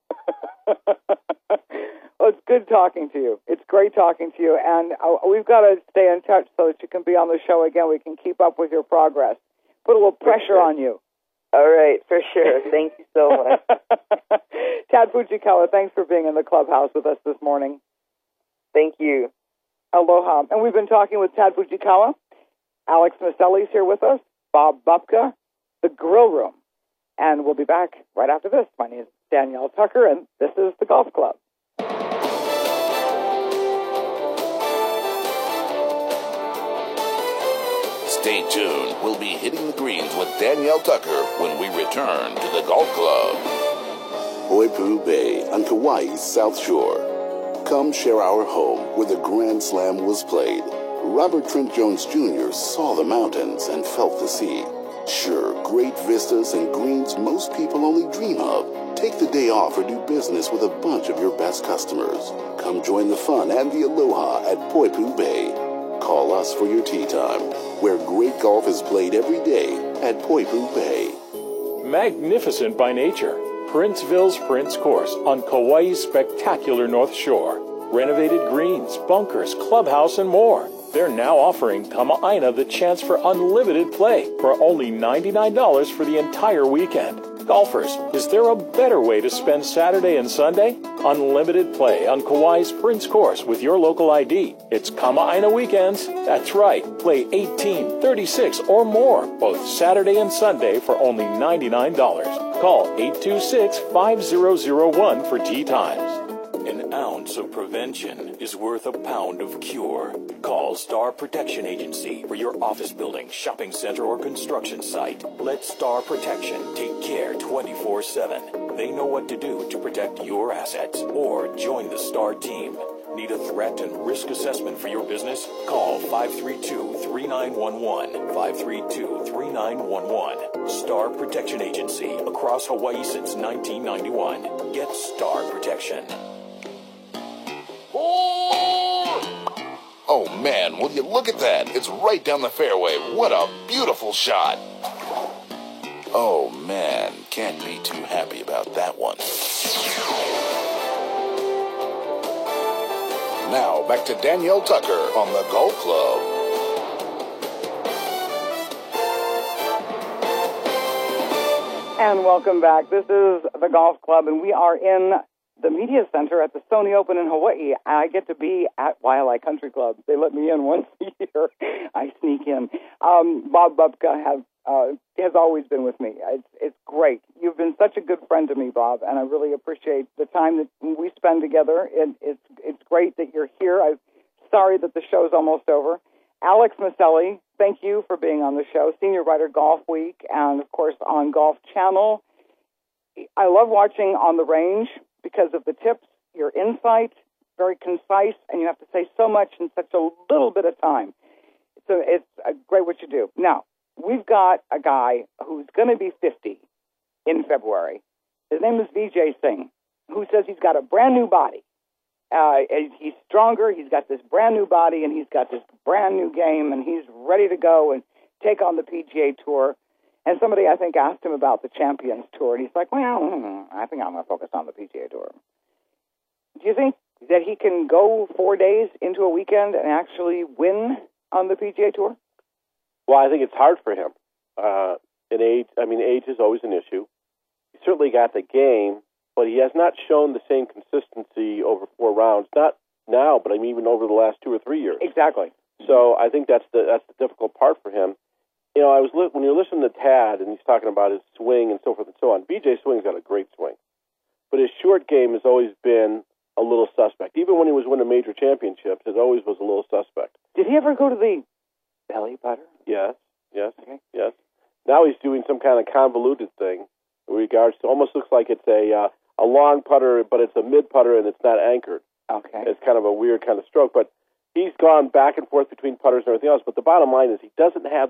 Speaker 2: Well, it's good talking to you. It's great talking to you, and we've got to stay in touch so that you can be on the show again. We can keep up with your progress. Put a little pressure on you.
Speaker 8: All right, for sure. Thank you so much.
Speaker 2: Tad Fujikawa, thanks for being in the clubhouse with us this morning.
Speaker 8: Thank you.
Speaker 2: Aloha. And we've been talking with Tad Fujikawa. Alex Maselli's here with us. Bob Bubka, The Grill Room. And we'll be back right after this. My name is Danielle Tucker, and this is The Golf Club.
Speaker 1: Stay tuned. We'll be hitting the greens with Danielle Tucker when we return to the Golf Club. Poipu Bay on Kauai's South Shore. Come share our home where the Grand Slam was played. Robert Trent Jones Jr. saw the mountains and felt the sea. Sure, great vistas and greens most people only dream of. Take the day off or do business with a bunch of your best customers. Come join the fun and the aloha at Poipu Bay. Call us for your tee time, where great golf is played every day at Poipu Bay.
Speaker 6: Magnificent by nature, Princeville's Prince Course on Kauai's spectacular North Shore. Renovated greens, bunkers, clubhouse, and more. They're now offering Kama'aina the chance for unlimited play for only $99 for the entire weekend. Golfers, is there a better way to spend Saturday and Sunday? Unlimited play on Kauai's Prince Course with your local ID. It's Kama'aina weekends. That's right. Play 18, 36, or more both Saturday and Sunday for only $99. Call 826-5001 for tee times. An ounce of prevention is worth a pound of cure. Call Star Protection Agency for your office building, shopping center, or construction site. Let Star Protection take care 24/7. They know what to do to protect your assets. Or join the Star team. Need a threat and risk assessment for your business? Call 532-3911. 532-3911. Star Protection Agency. Across Hawaii since 1991. Get Star Protection.
Speaker 1: Oh man, will you look at that? It's right down the fairway. What a beautiful shot. Oh man, can't be too happy about that one. Now, back to Danielle Tucker on the Golf Club.
Speaker 2: And welcome back. This is the Golf Club, and we are in the media center at the Sony Open in Hawaii. I get to be at Waialae Country Club. They let me in once a year. I sneak in. Bob Bubka has always been with me. It's great. You've been such a good friend to me, Bob, and I really appreciate the time that we spend together. It's great that you're here. I'm sorry that the show's almost over. Alex Maselli, thank you for being on the show. Senior writer, Golf Week, and, of course, on Golf Channel. I love watching On the Range because of the tips, your insight, very concise, and you have to say so much in such a little bit of time. So it's great what you do. Now, we've got a guy who's going to be 50 in February. His name is Vijay Singh, who says he's got a brand new body. He's stronger, he's got this brand new body, and he's got this brand new game, and he's ready to go and take on the PGA Tour. And somebody, I think, asked him about the Champions Tour, and he's like, well, I think I'm going to focus on the PGA Tour. Do you think that he can go 4 days into a weekend and actually win on the PGA Tour?
Speaker 5: Well, I think it's hard for him. Age is always an issue. He's certainly got the game, but he has not shown the same consistency over 4 rounds. Not now, but even over the last 2 or 3 years.
Speaker 2: Exactly.
Speaker 5: So I think that's the difficult part for him. You know, when you're listening to Tad and he's talking about his swing and so forth and so on, BJ Swing's got a great swing, but his short game has always been a little suspect. Even when he was winning major championships, it always was a little suspect.
Speaker 2: Did he ever go to the belly putter?
Speaker 5: Yes.
Speaker 2: Okay.
Speaker 5: Yes. Now he's doing some kind of convoluted thing in regards to, almost looks like it's a long putter, but it's a mid putter and it's not anchored.
Speaker 2: Okay.
Speaker 5: It's kind of a weird kind of stroke, but he's gone back and forth between putters and everything else. But the bottom line is he doesn't have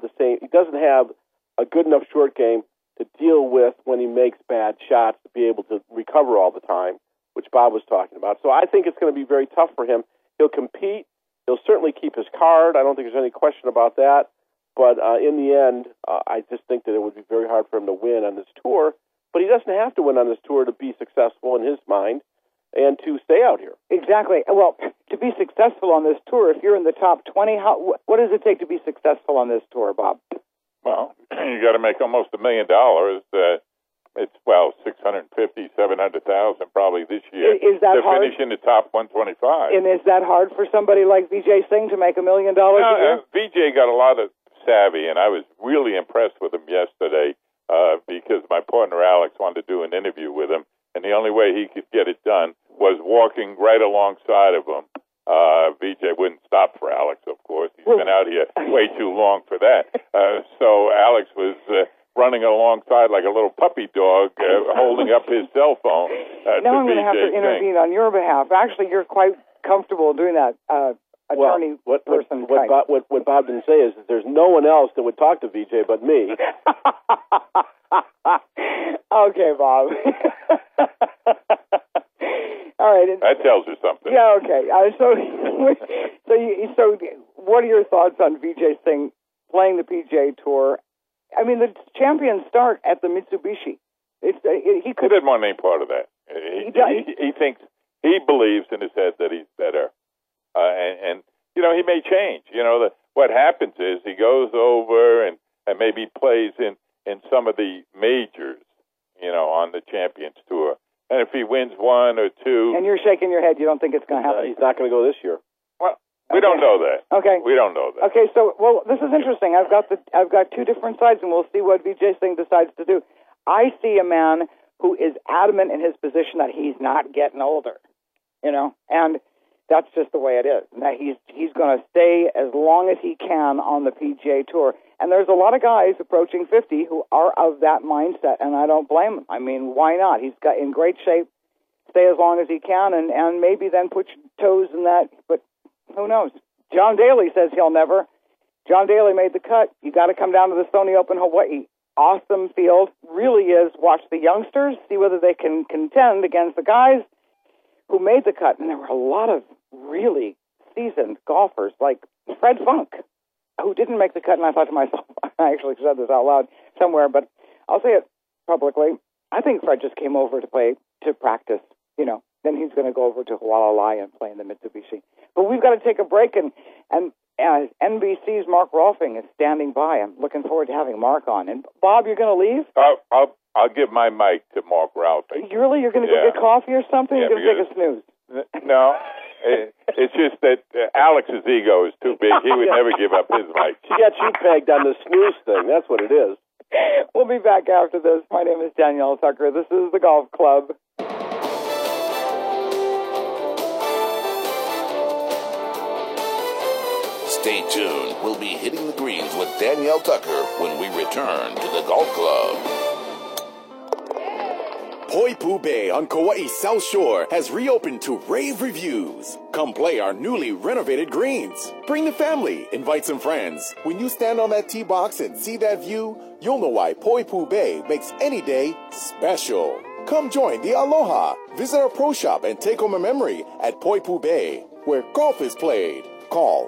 Speaker 5: a good enough short game to deal with when he makes bad shots to be able to recover all the time, which Bob was talking about. So I think it's going to be very tough for him. He'll compete. He'll certainly keep his card. I don't think there's any question about that. But in the end, I just think that it would be very hard for him to win on this tour. But he doesn't have to win on this tour to be successful in his mind and to stay out here.
Speaker 2: Exactly. Well, to be successful on this tour, if you're in the top 20, what does it take to be successful on this tour, Bob?
Speaker 4: Well, you got to make almost $1 million. It's, $650,000, $700,000 probably this year.
Speaker 2: Is that hard?
Speaker 4: To finish in the top 125.
Speaker 2: And is that hard for somebody like Vijay Singh to make $1 million a year?
Speaker 4: Vijay got a lot of savvy, and I was really impressed with him yesterday because my partner Alex wanted to do an interview with him, and the only way he could get it done was walking right alongside of him. Vijay wouldn't stop for Alex, of course. He's been out here way too long for that. So Alex was running alongside like a little puppy dog, holding up his cell phone.
Speaker 2: Now I'm going to have to intervene on your behalf. Actually, you're quite comfortable doing that. Attorney person.
Speaker 5: What Bob didn't say is that there's no one else that would talk to Vijay but me.
Speaker 2: Okay, Bob. All right.
Speaker 4: That tells you something.
Speaker 2: Yeah. Okay. So what are your thoughts on Vijay Singh playing the PGA Tour? I mean, the champions start at the Mitsubishi. He
Speaker 4: didn't want any part of that. He thinks, he believes in his head that he's better. And he may change. What happens is he goes over and maybe plays in some of the majors, on the Champions Tour. And if he wins 1 or 2...
Speaker 2: And you're shaking your head. You don't think it's going to happen?
Speaker 5: He's not going to go this year.
Speaker 4: Well, we don't know that.
Speaker 2: Okay.
Speaker 4: We don't know that.
Speaker 2: Okay, so, this is interesting. I've got 2 different sides, and we'll see what Vijay Singh decides to do. I see a man who is adamant in his position that he's not getting older, and that's just the way it is. That he's going to stay as long as he can on the PGA Tour. And there's a lot of guys approaching 50 who are of that mindset, and I don't blame him. I mean, why not? He's got in great shape, stay as long as he can, and maybe then put your toes in that. But who knows? John Daly says he'll never. John Daly made the cut. You got to come down to the Stony Open Hawaii. Awesome field. Really is. Watch the youngsters, see whether they can contend against the guys who made the cut. And there were a lot of really seasoned golfers like Fred Funk, who didn't make the cut, and I thought to myself, I actually said this out loud somewhere, but I'll say it publicly. I think Fred just came over to practice, then he's going to go over to Hualalai and play in the Mitsubishi. But we've got to take a break, and NBC's Mark Rolfing is standing by. I'm looking forward to having Mark on. And Bob, you're going to leave?
Speaker 4: I'll give my mic to Mark Rolfing.
Speaker 2: Really? You're going to go get coffee or something?
Speaker 4: Yeah,
Speaker 2: you're going to take a snooze?
Speaker 4: No. It's just that Alex's ego is too big. He would never give up his mic.
Speaker 5: She got you pegged on the snooze thing. That's what it is.
Speaker 2: We'll be back after this. My name is Danielle Tucker. This is the Golf Club.
Speaker 1: Stay tuned. We'll be hitting the greens with Danielle Tucker when we return to the Golf Club.
Speaker 9: Poipu Bay on Kauai's South Shore has reopened to rave reviews. Come play our newly renovated greens. Bring the family, invite some friends. When you stand on that tee box and see that view, you'll know why Poipu Bay makes any day special. Come join the Aloha. Visit our pro shop and take home a memory at Poipu Bay, where golf is played. Call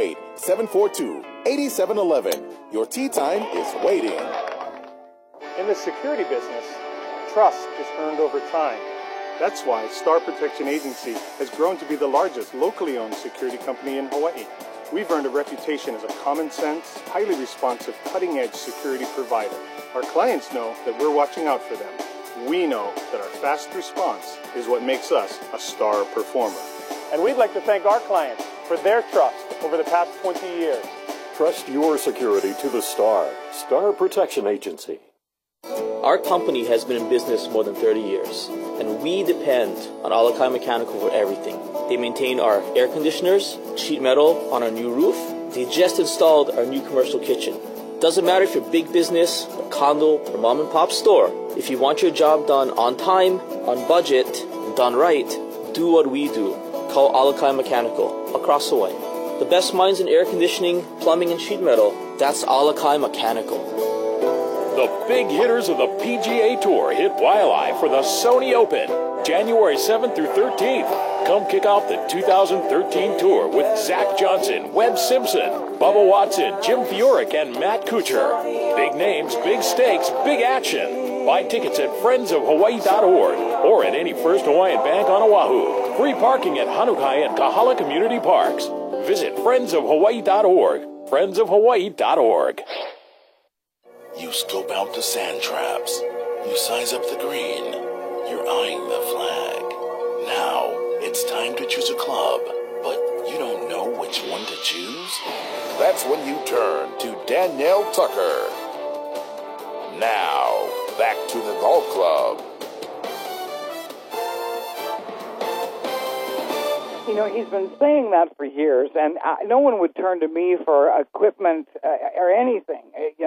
Speaker 9: 808-742-8711. Your tee time is waiting.
Speaker 7: In the security business, trust is earned over time. That's why Star Protection Agency has grown to be the largest locally owned security company in Hawaii. We've earned a reputation as a common sense, highly responsive, cutting-edge security provider. Our clients know that we're watching out for them. We know that our fast response is what makes us a star performer. And we'd like to thank our clients for their trust over the past 20 years.
Speaker 6: Trust your security to the Star Protection Agency.
Speaker 10: Our company has been in business more than 30 years, and we depend on Alakai Mechanical for everything. They maintain our air conditioners, sheet metal on our new roof. They just installed our new commercial kitchen. Doesn't matter if you're big business, a condo, or mom and pop store. If you want your job done on time, on budget, and done right, do what we do. Call Alakai Mechanical across Hawaii. The best minds in air conditioning, plumbing, and sheet metal, that's Alakai Mechanical.
Speaker 6: The big hitters of the PGA Tour hit Waialae for the Sony Open, January 7th through 13th. Come kick off the 2013 tour with Zach Johnson, Webb Simpson, Bubba Watson, Jim Fioric, and Matt Kuchar. Big names, big stakes, big action. Buy tickets at friendsofhawaii.org or at any First Hawaiian Bank on Oahu. Free parking at Hanukai and Kahala Community Parks. Visit friendsofhawaii.org. friendsofhawaii.org.
Speaker 1: You scope out the sand traps. You size up the green. You're eyeing the flag. Now, it's time to choose a club, but you don't know which one to choose? That's when you turn to Danielle Tucker. Now, back to the golf club.
Speaker 2: You know, he's been saying that for years, and no one would turn to me for equipment or anything.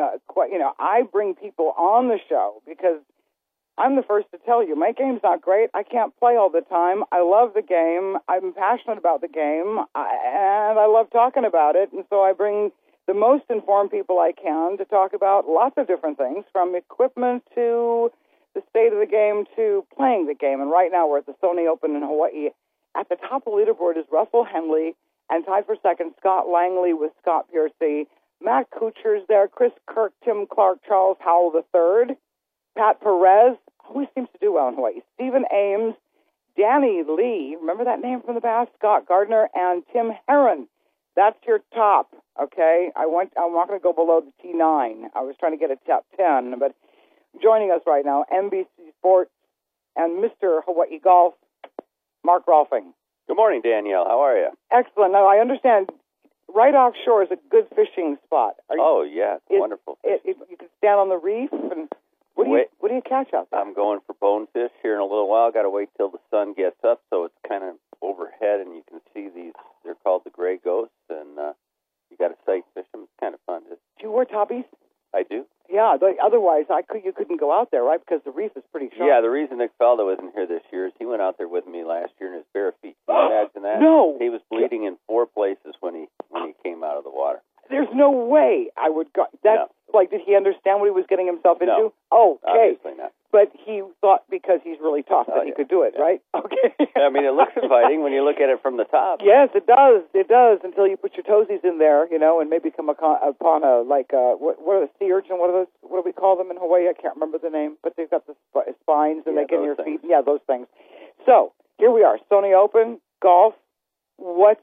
Speaker 2: I bring people on the show because I'm the first to tell you, my game's not great. I can't play all the time. I love the game. I'm passionate about the game, and I love talking about it. And so I bring the most informed people I can to talk about lots of different things, from equipment to the state of the game to playing the game. And right now we're at the Sony Open in Hawaii. At the top of the leaderboard is Russell Henley, and tied for second, Scott Langley with Scott Piercy. Matt Kuchar's there, Chris Kirk, Tim Clark, Charles Howell III, Pat Perez, always seems to do well in Hawaii, Stephen Ames, Danny Lee, remember that name from the past, Scott Gardner, and Tim Herron. That's your top, okay? I'm not going to go below the T9. I was trying to get a top 10, but joining us right now, NBC Sports and Mr. Hawaii Golf, Mark Rolfing.
Speaker 11: Good morning, Danielle. How are you?
Speaker 2: Excellent. Now, I understand right offshore is a good fishing spot.
Speaker 11: It's wonderful.
Speaker 2: You can stand on the reef, and what do you catch out there?
Speaker 11: I'm going for bonefish here in a little while. Got to wait till the sun gets up, so it's kind of overhead, and you can see these. They're called the gray ghosts, and you got to sight fish them. It's kind of fun.
Speaker 2: Do you wear toppies?
Speaker 11: I do.
Speaker 2: Yeah, otherwise you couldn't go out there, right? Because the reef is pretty sharp.
Speaker 11: Yeah, the reason Nick Faldo isn't here this year is he went out there with me last year in his bare feet. Can you imagine that?
Speaker 2: No.
Speaker 11: He was bleeding in 4 places when he came out of the water.
Speaker 2: There's no way I would go. That's like, did he understand what he was getting himself into?
Speaker 11: No.
Speaker 2: Oh, okay.
Speaker 11: Obviously not.
Speaker 2: But he thought because he's really tough that he could do it, right? Okay.
Speaker 11: I mean, it looks inviting when you look at it from the top.
Speaker 2: Yes, it does. It does, until you put your toesies in there, and maybe come upon a, what are the sea urchin? What are those? What do we call them in Hawaii? I can't remember the name, but they've got the spines and they get in your feet. Yeah, those things. So here we are, Sony Open golf. What's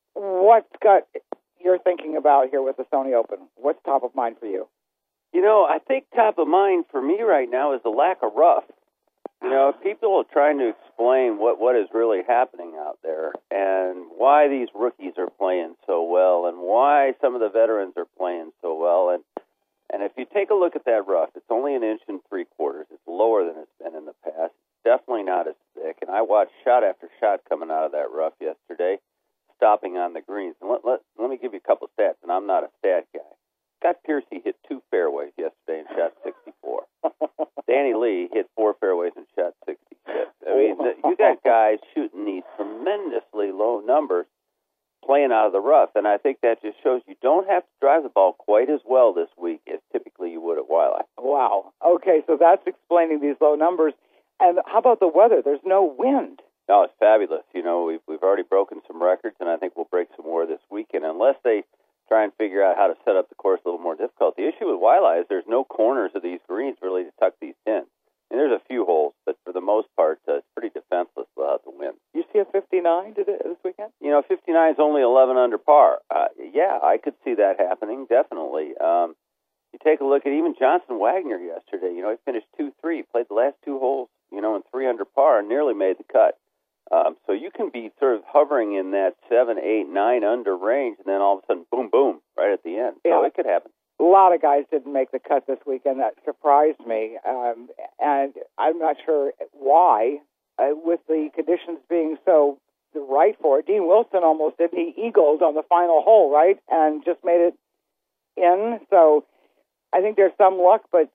Speaker 2: got you're thinking about here with the Sony Open? What's top of mind for you?
Speaker 11: I think top of mind for me right now is the lack of rough. People are trying to explain what is really happening out there and why these rookies are playing so well and why some of the veterans are playing so well. And if you take a look at that rough, it's only 1 3/4 inches. It's lower than it's been in the past. It's definitely not as thick. And I watched shot after shot coming out of that rough yesterday, stopping on the greens. And let me give you a couple stats, and I'm not a stat guy. Scott Piercy hit 2 fairways yesterday and shot 64. Danny Lee hit 4 fairways and shot 66. I mean, you got guys shooting these tremendously low numbers playing out of the rough, and I think that just shows you don't have to drive the ball quite as well this week as typically you would at Waialae.
Speaker 2: Wow. Okay, so that's explaining these low numbers. And how about the weather? There's no wind.
Speaker 11: No, it's fabulous. You know, we've already broken some records, and I think we'll break some more this weekend, unless they try and figure out how to set up the course a little more difficult. The issue with Waialae is there's no corners of these greens really to tuck these pins. And there's a few holes, but for the most part, it's pretty defenseless without the wind.
Speaker 2: You see a 59 this weekend?
Speaker 11: You know, 59 is only 11 under par. Yeah, I could see that happening, definitely. You take a look at even Johnson Wagner yesterday. You know, he finished 2-3, played the last 2 holes, you know, in 3 under par, and nearly made the cut. So you can be sort of hovering in that 7, 8, 9 under range, and then all of a sudden, boom, boom, right at the end. So it could happen.
Speaker 2: A lot of guys didn't make the cut this weekend. That surprised me, and I'm not sure why, with the conditions being so right for it. Dean Wilson almost did. He eagled on the final hole, right, and just made it in. So I think there's some luck, but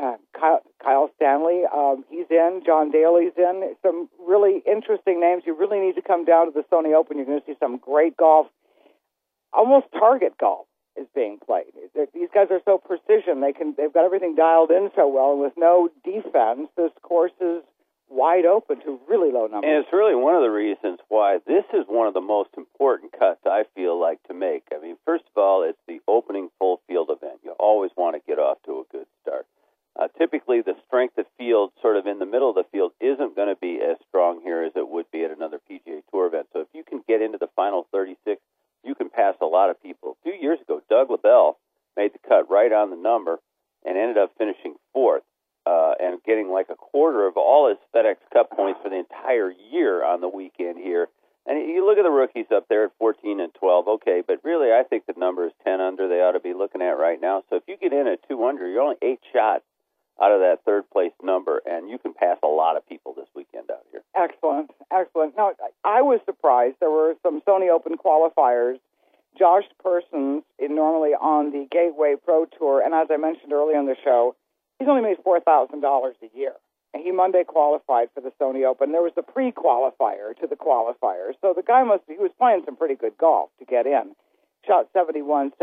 Speaker 2: Kyle Stanley, he's in. John Daly's in. Some really interesting names. You really need to come down to the Sony Open. You're going to see some great golf, almost target golf is being played. These guys are so precision. They've got everything dialed in so well, and with no defense, this course is wide open to really low numbers.
Speaker 11: And it's really one of the reasons why this is one of the most important cuts I feel like to make. I mean, first of all, it's the opening full field event. You always want to get off to a good start. Typically, the strength of field sort of in the middle of the field isn't going to be as strong here as it would be at another PGA Tour event. So if you can get into the final 36, you can pass a lot of people. A few years ago, Doug LaBelle made the cut right on the number and ended up finishing 4th and getting like a quarter of all his FedEx Cup points for the entire year on the weekend here. And you look at the rookies up there at 14 and 12, okay, but really I think the number is 10 under they ought to be looking at right now. So if you get in at 2 under, you're only 8 shots out of that third-place number, and you can pass a lot of people this weekend out here.
Speaker 2: Excellent, excellent. Now, I was surprised. There were some Sony Open qualifiers. Josh Persons is normally on the Gateway Pro Tour, and as I mentioned earlier in the show, he's only made $4,000 a year. And he Monday qualified for the Sony Open. There was the pre-qualifier to the qualifier. So the guy he was playing some pretty good golf to get in. Shot 71,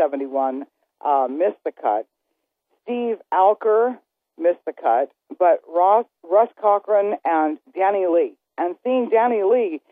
Speaker 2: missed the cut. Steve Alker missed the cut, but Russ Cochran and Danny Lee. And seeing Danny Lee,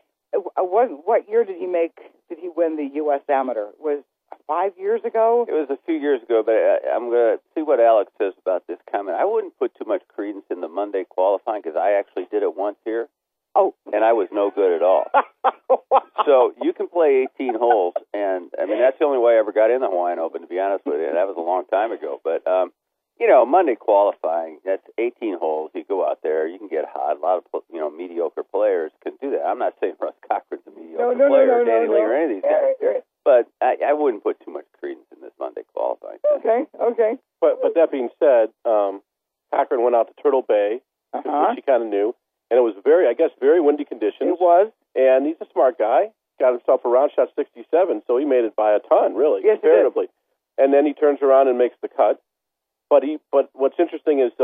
Speaker 2: what year did he win the U.S. Amateur? Was 5 years ago?
Speaker 11: It was a few years ago, but I'm going to see what Alex says about this comment. I wouldn't put too much credence in the Monday qualifying because I actually did it once here.
Speaker 2: Oh.
Speaker 11: And I was no good at all.
Speaker 2: Wow.
Speaker 11: So you can play 18 holes, and I mean, that's the only way I ever got in the Hawaiian Open, to be honest with you. That was a long time ago. But, you know, Monday qualifying, that's 18 holes. You go out there, you can get hot. A lot of, you know, mediocre players can do that. I'm not saying Russ Cochran's a mediocre player or Danny Lee or any of these guys. But I wouldn't put too much credence in this Monday qualifying.
Speaker 2: Okay.
Speaker 5: But that being said, Cochran went out to Turtle Bay, which he kind of knew. And it was very windy conditions.
Speaker 2: It was.
Speaker 5: And he's a smart guy. Got himself around, shot 67, so he made it by a ton, really,
Speaker 2: yes,
Speaker 5: comparatively. And then he turns around and makes the cut. But what's interesting is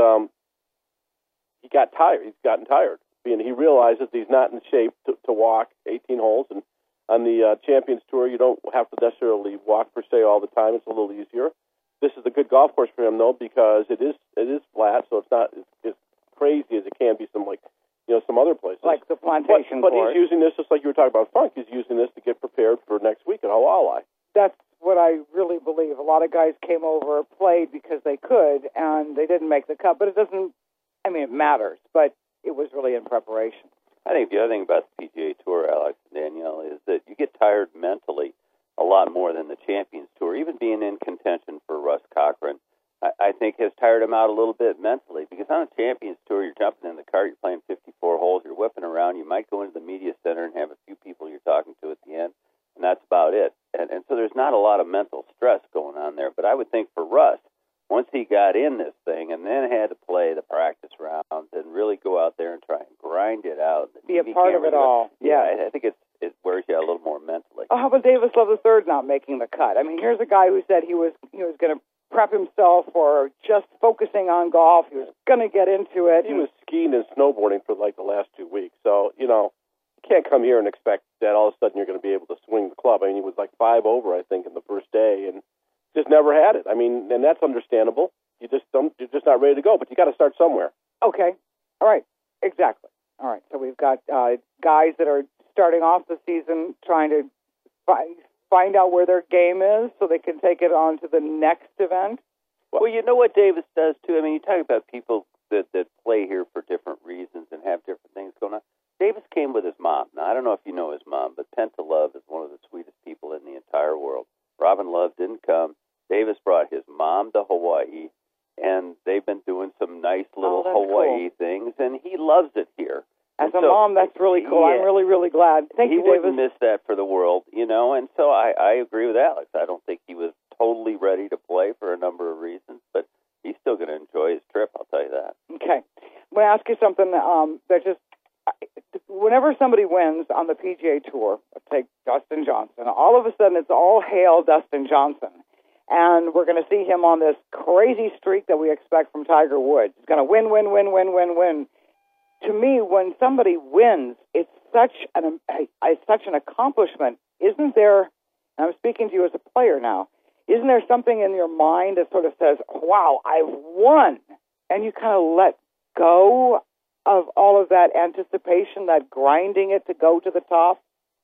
Speaker 5: he got tired. He's gotten tired. And he realizes he's not in shape to walk 18 holes. And on the Champions Tour, you don't have to necessarily walk per se all the time. It's a little easier. This is a good golf course for him, though, because it is flat, so it's not as crazy as it can be some other places.
Speaker 2: Like the Plantation
Speaker 5: But
Speaker 2: course.
Speaker 5: he's using this, just like you were talking about Funk, he's using this to get prepared for next week at Waialae.
Speaker 2: That's what I really believe. A lot of guys came over, played because they could, and they didn't make the cut. But it matters, but it was really in preparation.
Speaker 11: I think the other thing about the PGA Tour, Alex and Danielle, is that you get tired mentally a lot more than the Champions Tour. Even being in contention for Russ Cochran, I think has tired him out a little bit mentally, because on a Champions Tour, you're jumping in the car, you're playing 54 holes, you're whipping around, you might go into the media center and have a few people you're talking to at the end, and that's about it. And so there's not a lot of mental stress going on there. But I would think for Russ, once he got in this thing and then had to play the practice rounds and really go out there and try and grind it out.
Speaker 2: Be a part of it all.
Speaker 11: Yeah, I think it wears you out a little more mentally.
Speaker 2: Oh, how about Davis Love III not making the cut? I mean, here's a guy who said he was going to prep himself for just focusing on golf. He was going to get into it.
Speaker 5: He was skiing and snowboarding for like the last 2 weeks. So, you can't come here and expect that all of a sudden you're going to be able to swing the club. I mean, he was like 5 over, I think, in the first day, and just never had it. I mean, and that's understandable. You're just not ready to go, but you got to start somewhere.
Speaker 2: Okay. All right. Exactly. All right. So we've got guys that are starting off the season trying to find out where their game is so they can take it on to the next event.
Speaker 11: Well, you know what Davis does, too? I mean, you talk about people that play here for different reasons and have different things going on. Davis came with his mom. Now, I don't know if you know his mom, but Penta Love is one of the sweetest people in the entire world. Robin Love didn't come. Davis brought his mom to Hawaii, and they've been doing some nice little Hawaii things, and he loves it here.
Speaker 2: As a mom, that's really cool.
Speaker 11: Yeah.
Speaker 2: I'm really, really glad. Thank you, Davis.
Speaker 11: He wouldn't miss that for the world, and so I agree with Alex. I don't think he was totally ready to play for a number of reasons, but he's still going to enjoy his trip, I'll tell you that.
Speaker 2: Okay. I'm going to ask you something that just, whenever somebody wins on the PGA Tour, take Dustin Johnson, all of a sudden it's all hail Dustin Johnson. And we're going to see him on this crazy streak that we expect from Tiger Woods. He's going to win, win, win, win, win, win. To me, when somebody wins, it's such an accomplishment. Isn't there, and I'm speaking to you as a player now, isn't there something in your mind that sort of says, wow, I've won? And you kind of let go of all of that anticipation, that grinding it to go to the top?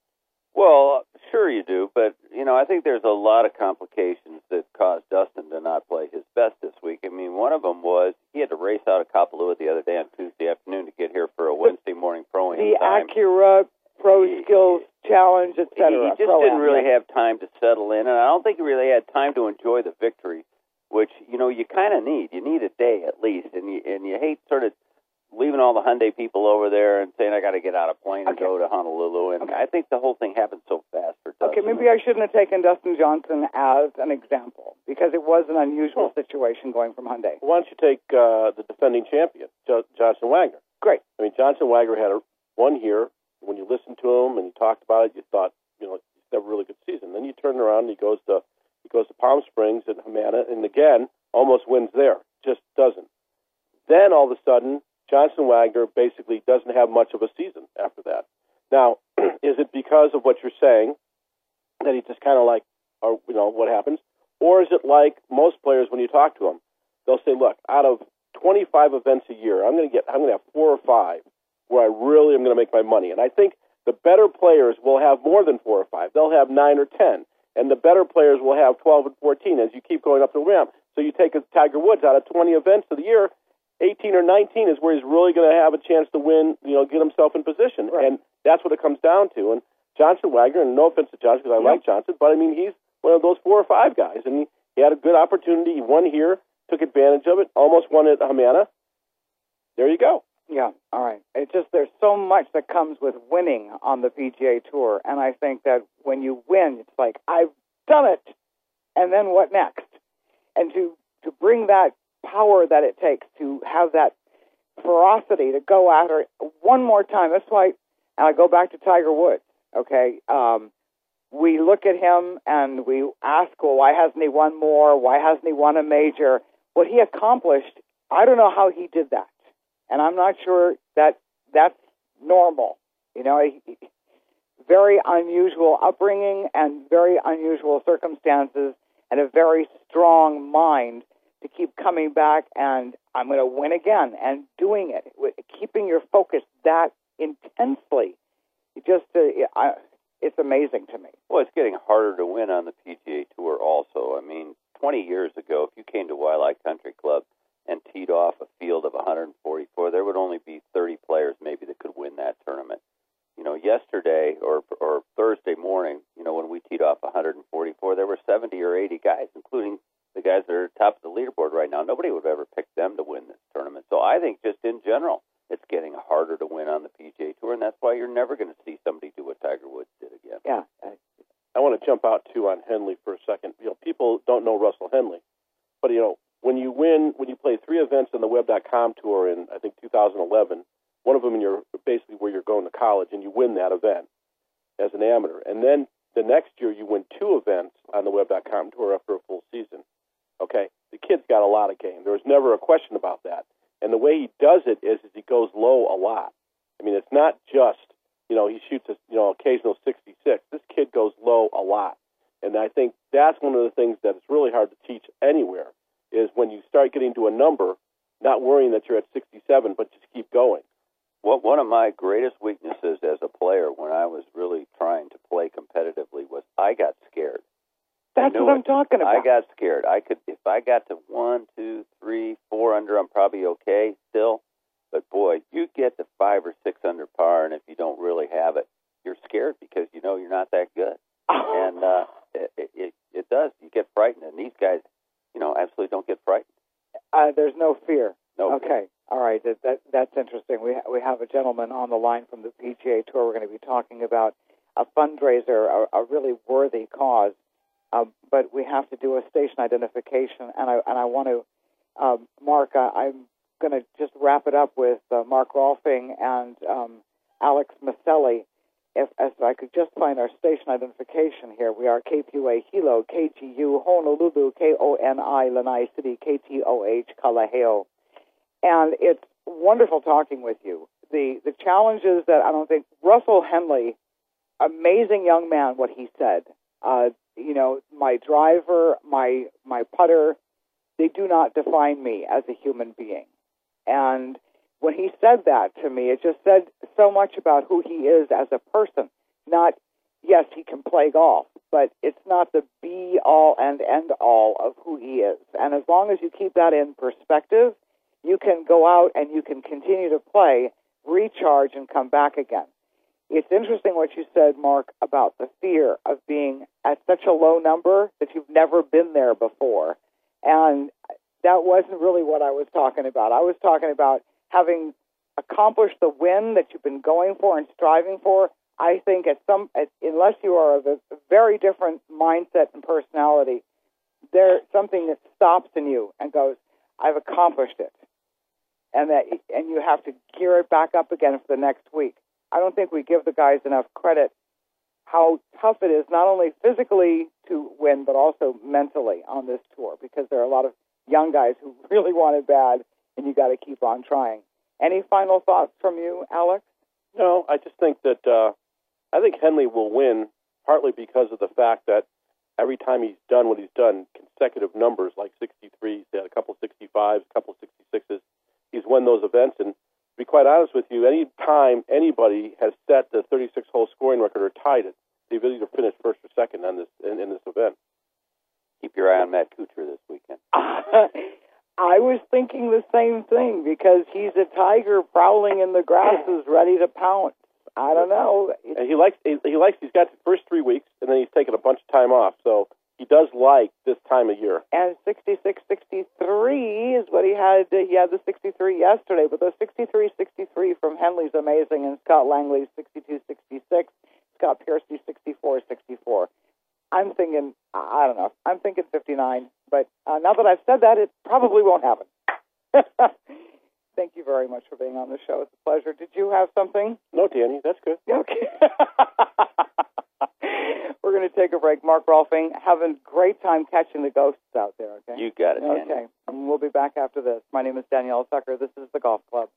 Speaker 11: Well, sure you do, but, I think there's a lot of complications that caused Dustin to not play his best this week. I mean, one of them was he had to race out of Kapalua the other day on Tuesday afternoon to get here for a Wednesday morning pro-am
Speaker 2: the
Speaker 11: time.
Speaker 2: Acura Pro Skills Challenge, etc.
Speaker 11: He just didn't really have time to settle in, and I don't think he really had time to enjoy the victory, which, you kind of need. You need a day at least, and you hate sort of leaving all the Hyundai people over there and saying, I got to get out of plane and go to Honolulu. And I think the whole thing happened so fast for Dustin.
Speaker 2: Okay, maybe I shouldn't have taken Dustin Johnson as an example because it was an unusual situation going from Hyundai.
Speaker 5: Why don't you take the defending champion, Johnson Wagner? Great. I mean, Johnson Wagner had one here. When you listened to him and he talked about it, you thought, he's never a really good season. Then you turn around and he goes to Palm Springs and Humana, and again, almost wins there. Just doesn't. Then all of a sudden, Johnson Wagner basically doesn't have much of a season after that. Now, is it because of what you're saying that he just kind of what happens? Or is it like most players when you talk to them, they'll say, look, out of 25 events a year, I'm going to have 4 or 5 where I really am going to make my money. And I think the better players will have more than 4 or 5. They'll have 9 or 10. And the better players will have 12 and 14 as you keep going up the ramp. So you take a Tiger Woods out of 20 events of the year, 18 or 19 is where he's really going to have a chance to win, get himself in position. Right. And that's what it comes down to. And Johnson Wagner, and no offense to Johnson because I like Johnson, but I mean, he's one of those 4 or 5 guys. And he had a good opportunity. He won here, took advantage of it, almost won at Humana. There you go.
Speaker 2: Yeah, all right. It's just there's so much that comes with winning on the PGA Tour. And I think that when you win, it's like, I've done it. And then what next? And to bring that power that it takes to have that ferocity to go after it one more time. That's why, and I go back to Tiger Woods, okay? We look at him and we ask, well, why hasn't he won more? Why hasn't he won a major? What he accomplished, I don't know how he did that. And I'm not sure that that's normal. Very unusual upbringing and very unusual circumstances and a very strong mind to keep coming back and I'm going to win again and doing it, keeping your focus that intensely. It's amazing to me.
Speaker 11: Well, it's getting harder to win on the PGA Tour also. I mean, 20 years ago, if you came to Waialae Country Club and teed off a field of 144, there would only be 30 players maybe that could win that tournament. Yesterday or Thursday morning, when we teed off 144, there were 70 or 80 guys, including the guys that are top of the leaderboard right now. Nobody would have ever picked them to win this tournament. So I think just in general, it's getting harder to win on the PGA Tour, and that's why you're never going to see somebody do what Tiger Woods did again.
Speaker 2: Yeah.
Speaker 5: I want to jump out, too, on Henley for a second. People don't know Russell Henley, but, when you play 3 events on the Web.com Tour in, I think, 2011, one of them basically where you're going to college, and you win that event as an amateur. And then the next year you win 2 events on the Web.com Tour after a full season. Okay? The kid's got a lot of game. There was never a question about that. And the way he does it is he goes low a lot. I mean, it's not just, he shoots occasional 66. This kid goes low a lot. And I think that's one of the things that is really hard to teach anywhere, is when you start getting to a number, not worrying that you're at 67, but just keep going.
Speaker 11: One of my greatest weaknesses as a player when I was really trying to play competitively was I got scared.
Speaker 2: That's what I'm talking about.
Speaker 11: I got scared. If I got to 1, 2, 3, 4 under, I'm probably okay still. But boy, you get to 5 or 6 under par, and if you don't really have it, you're scared because you know you're not that good. And it does. You get frightened, and these guys, absolutely don't get frightened.
Speaker 2: There's no fear.
Speaker 11: No.
Speaker 2: Okay. Fear. All right. That's interesting. We have a gentleman on the line from the PGA Tour. We're going to be talking about a fundraiser, a really worthy cause. But we have to do a station identification, and I want to, Mark, I'm going to just wrap it up with Mark Rolfing and Alex Maselli. If I could just find our station identification here. We are KPUA Hilo, KGU Honolulu, KONI Lanai City, KTOH Kalaheo. And it's wonderful talking with you. The challenges that I don't think Russell Henley, amazing young man, what he said. My driver, my putter, they do not define me as a human being. And when he said that to me, it just said so much about who he is as a person. Not, yes, he can play golf, but it's not the be-all and end-all of who he is. And as long as you keep that in perspective, you can go out and you can continue to play, recharge, and come back again. It's interesting what you said, Mark, about the fear of being at such a low number that you've never been there before. And that wasn't really what I was talking about. I was talking about having accomplished the win that you've been going for and striving for. I think unless you are of a very different mindset and personality, there's something that stops in you and goes, I've accomplished it. And you have to gear it back up again for the next week. I don't think we give the guys enough credit how tough it is, not only physically to win, but also mentally on this tour, because there are a lot of young guys who really want it bad, and you got to keep on trying. Any final thoughts from you, Alex?
Speaker 5: No, I just think that I think Henley will win, partly because of the fact that every time he's done what he's done, consecutive numbers like 63, he's had a couple 65s, a couple 66s, he's won those events. And to be quite honest with you, any time anybody has set the 36-hole scoring record or tied it, they've either finished first or second on this in this event.
Speaker 11: Keep your eye on Matt Kuchar this weekend.
Speaker 2: I was thinking the same thing, because he's a tiger prowling in the grasses, ready to pounce. I don't know.
Speaker 5: And he's got the first 3 weeks, and then he's taken a bunch of time off, so he does like this time of year.
Speaker 2: And 66, 63 is what he had. He had the 63 yesterday, but the 63, 63 from Henley's amazing, and Scott Langley's 62, 66, Scott Piercy 64, 64. I'm thinking, I don't know, I'm thinking 59, but now that I've said that, it probably won't happen. Thank you very much for being on the show. It's a pleasure. Did you have something?
Speaker 5: No, Danny, that's good.
Speaker 2: Okay. We're going to take a break. Mark Rolfing, having a great time catching the ghosts out there, okay?
Speaker 11: You got it, Danny.
Speaker 2: Okay. And we'll be back after this. My name is Danielle Tucker. This is The Golf Club.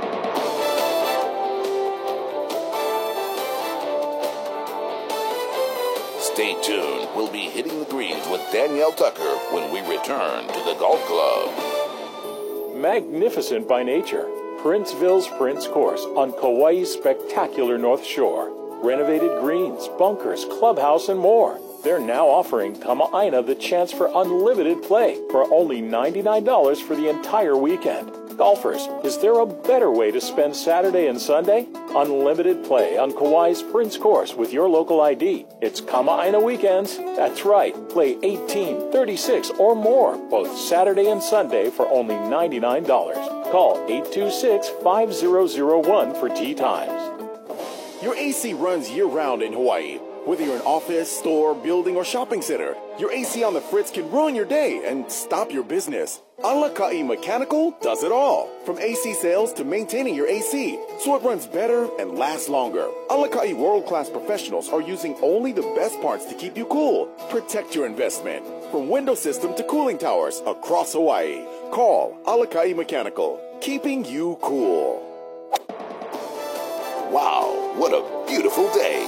Speaker 1: Stay tuned. We'll be hitting the greens with Danielle Tucker when we return to the Golf Club.
Speaker 6: Magnificent by nature, Princeville's Prince Course on Kauai's spectacular North Shore. Renovated greens, bunkers, clubhouse, and more. They're now offering Kama'aina the chance for unlimited play for only $99 for the entire weekend. Golfers, is there a better way to spend Saturday and Sunday? Unlimited play on Kauai's Prince Course with your local ID. It's Kama'aina weekends. That's right. Play 18, 36, or more both Saturday and Sunday for only $99. Call 826-5001 for tee times.
Speaker 9: Your AC runs year-round in Hawaii. Whether you're an office, store, building, or shopping center, your AC on the fritz can ruin your day and stop your business. Alakai Mechanical does it all, from AC sales to maintaining your AC, so it runs better and lasts longer. Alakai world-class professionals are using only the best parts to keep you cool. Protect your investment, from window system to cooling towers across Hawaii. Call Alakai Mechanical, keeping you cool.
Speaker 1: Wow, what a beautiful day.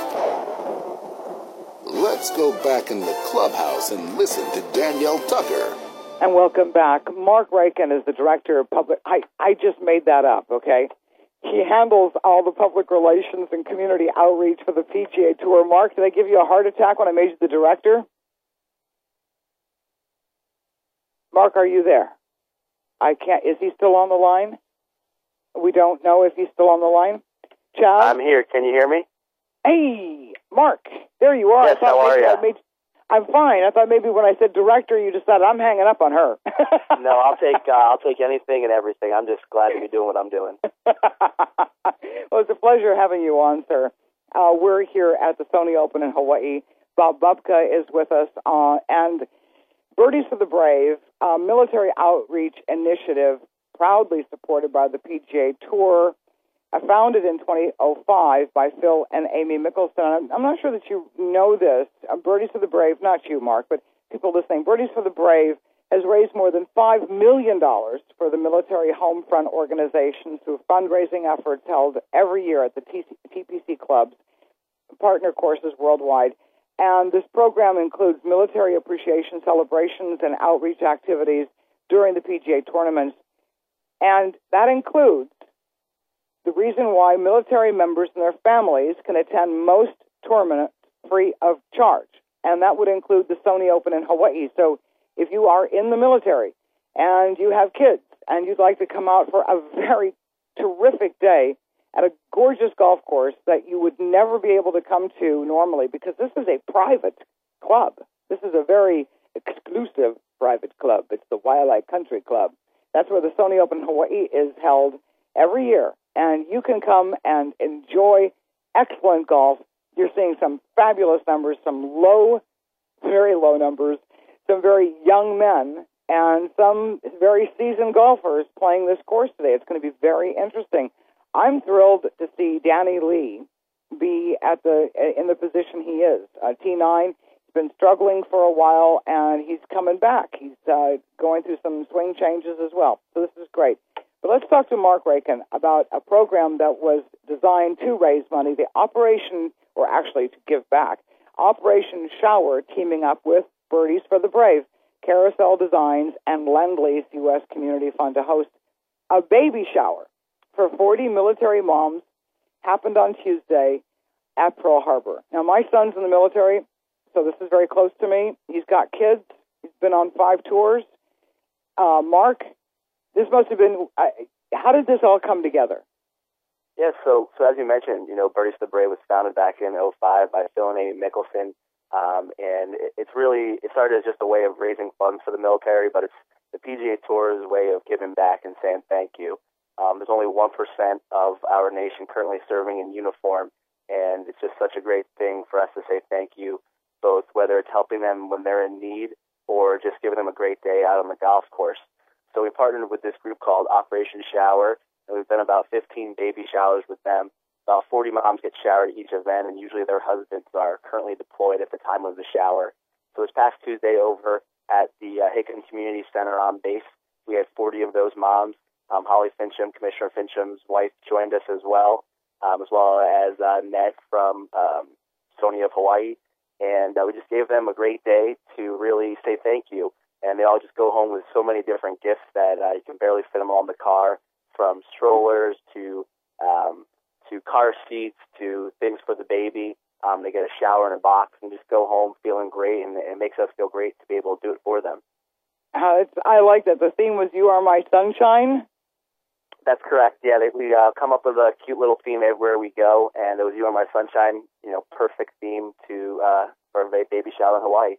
Speaker 1: Let's go back in the clubhouse and listen to Danielle Tucker.
Speaker 2: And welcome back. Mark Rakin is the director of public... I just made that up, okay? He handles all the public relations and community outreach for the PGA Tour. Mark, did I give you a heart attack when I made you the director? Mark, are you there? I can't... Is he still on the line? We don't know if he's still on the line. Chad?
Speaker 12: I'm here. Can you hear me?
Speaker 2: Hey, Mark, there you are.
Speaker 12: Yes, how are you?
Speaker 2: I'm fine. I thought maybe when I said director, you decided I'm hanging up on her.
Speaker 12: No, I'll take anything and everything. I'm just glad to be doing what I'm doing.
Speaker 2: Well, it's a pleasure having you on, sir. We're here at the Sony Open in Hawaii. Bob Bubka is with us, and Birdies for the Brave, a military outreach initiative proudly supported by the PGA Tour, founded in 2005 by Phil and Amy Mickelson. I'm not sure that you know this. Birdies for the Brave, not you, Mark, but people listening, Birdies for the Brave has raised more than $5 million for the military home front organizations through fundraising efforts held every year at the TPC clubs, partner courses worldwide. And this program includes military appreciation celebrations and outreach activities during the PGA tournaments. And that includes the reason why military members and their families can attend most tournaments free of charge. And that would include the Sony Open in Hawaii. So if you are in the military and you have kids and you'd like to come out for a very terrific day at a gorgeous golf course that you would never be able to come to normally, because this is a private club. This is a very exclusive private club. It's the Waialae Country Club. That's where the Sony Open Hawaii is held every year. And you can come and enjoy excellent golf. You're seeing some fabulous numbers, some low, very low numbers, some very young men, and some very seasoned golfers playing this course today. It's going to be very interesting. I'm thrilled to see Danny Lee be in the position he is. T9, he's been struggling for a while, and he's coming back. He's going through some swing changes as well. So this is great. But let's talk to Mark Rakin about a program that was designed to raise money, the Operation, or actually to give back, Operation Shower, teaming up with Birdies for the Brave, Carousel Designs, and Lend-Lease U.S. Community Fund to host a baby shower for 40 military moms. Happened on Tuesday at Pearl Harbor. Now, my son's in the military, so this is very close to me. He's got kids. He's been on 5 tours. Mark, this must have been, how did this all come together?
Speaker 12: Yeah, so as you mentioned, Birdies for the Brave was founded back in 2005 by Phil and Amy Mickelson, and it started as just a way of raising funds for the military, but it's the PGA Tour's way of giving back and saying thank you. There's only 1% of our nation currently serving in uniform, and it's just such a great thing for us to say thank you, both whether it's helping them when they're in need or just giving them a great day out on the golf course. So we partnered with this group called Operation Shower, and we've done about 15 baby showers with them. About 40 moms get showered at each event, and usually their husbands are currently deployed at the time of the shower. So this past Tuesday over at the Hicken Community Center on base, we had 40 of those moms. Holly Fincham, Commissioner Fincham's wife, joined us as well as Ned from Sony of Hawaii. And we just gave them a great day to really say thank you. And they all just go home with so many different gifts that you can barely fit them all in the car, from strollers to car seats to things for the baby. They get a shower in a box and just go home feeling great, and it makes us feel great to be able to do it for them.
Speaker 2: I like that. The theme was "You Are My Sunshine."
Speaker 12: That's correct. Yeah, we come up with a cute little theme everywhere we go, and it was "You Are My Sunshine." Perfect theme for a baby shower in Hawaii.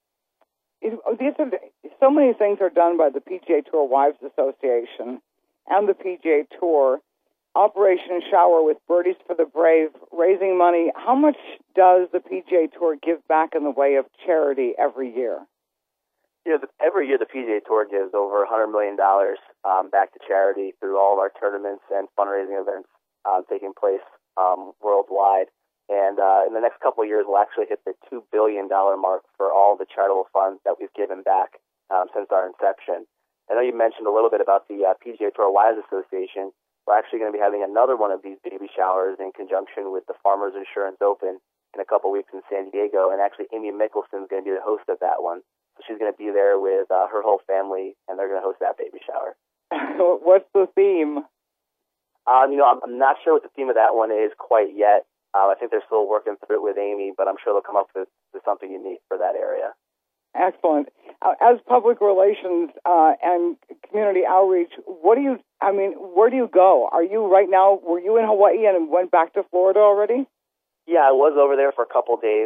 Speaker 2: So many things are done by the PGA Tour Wives Association and the PGA Tour Operation Shower with Birdies for the Brave, raising money. How much does the PGA Tour give back in the way of charity every year?
Speaker 12: Every year the PGA Tour gives over $100 million back to charity through all of our tournaments and fundraising events taking place worldwide. And in the next couple of years, we'll actually hit the $2 billion mark for all the charitable funds that we've given back since our inception. I know you mentioned a little bit about the PGA Tour Wives Association. We're actually going to be having another one of these baby showers in conjunction with the Farmers Insurance Open in a couple of weeks in San Diego. And actually, Amy Mickelson is going to be the host of that one. So she's going to be there with her whole family, and they're going to host that baby shower.
Speaker 2: What's the theme?
Speaker 12: I'm not sure what the theme of that one is quite yet. I think they're still working through it with Amy, but I'm sure they'll come up with something unique for that area.
Speaker 2: Excellent. As public relations and community outreach, where do you go? Are you right now, were you in Hawaii and went back to Florida already?
Speaker 12: Yeah, I was over there for a couple of days.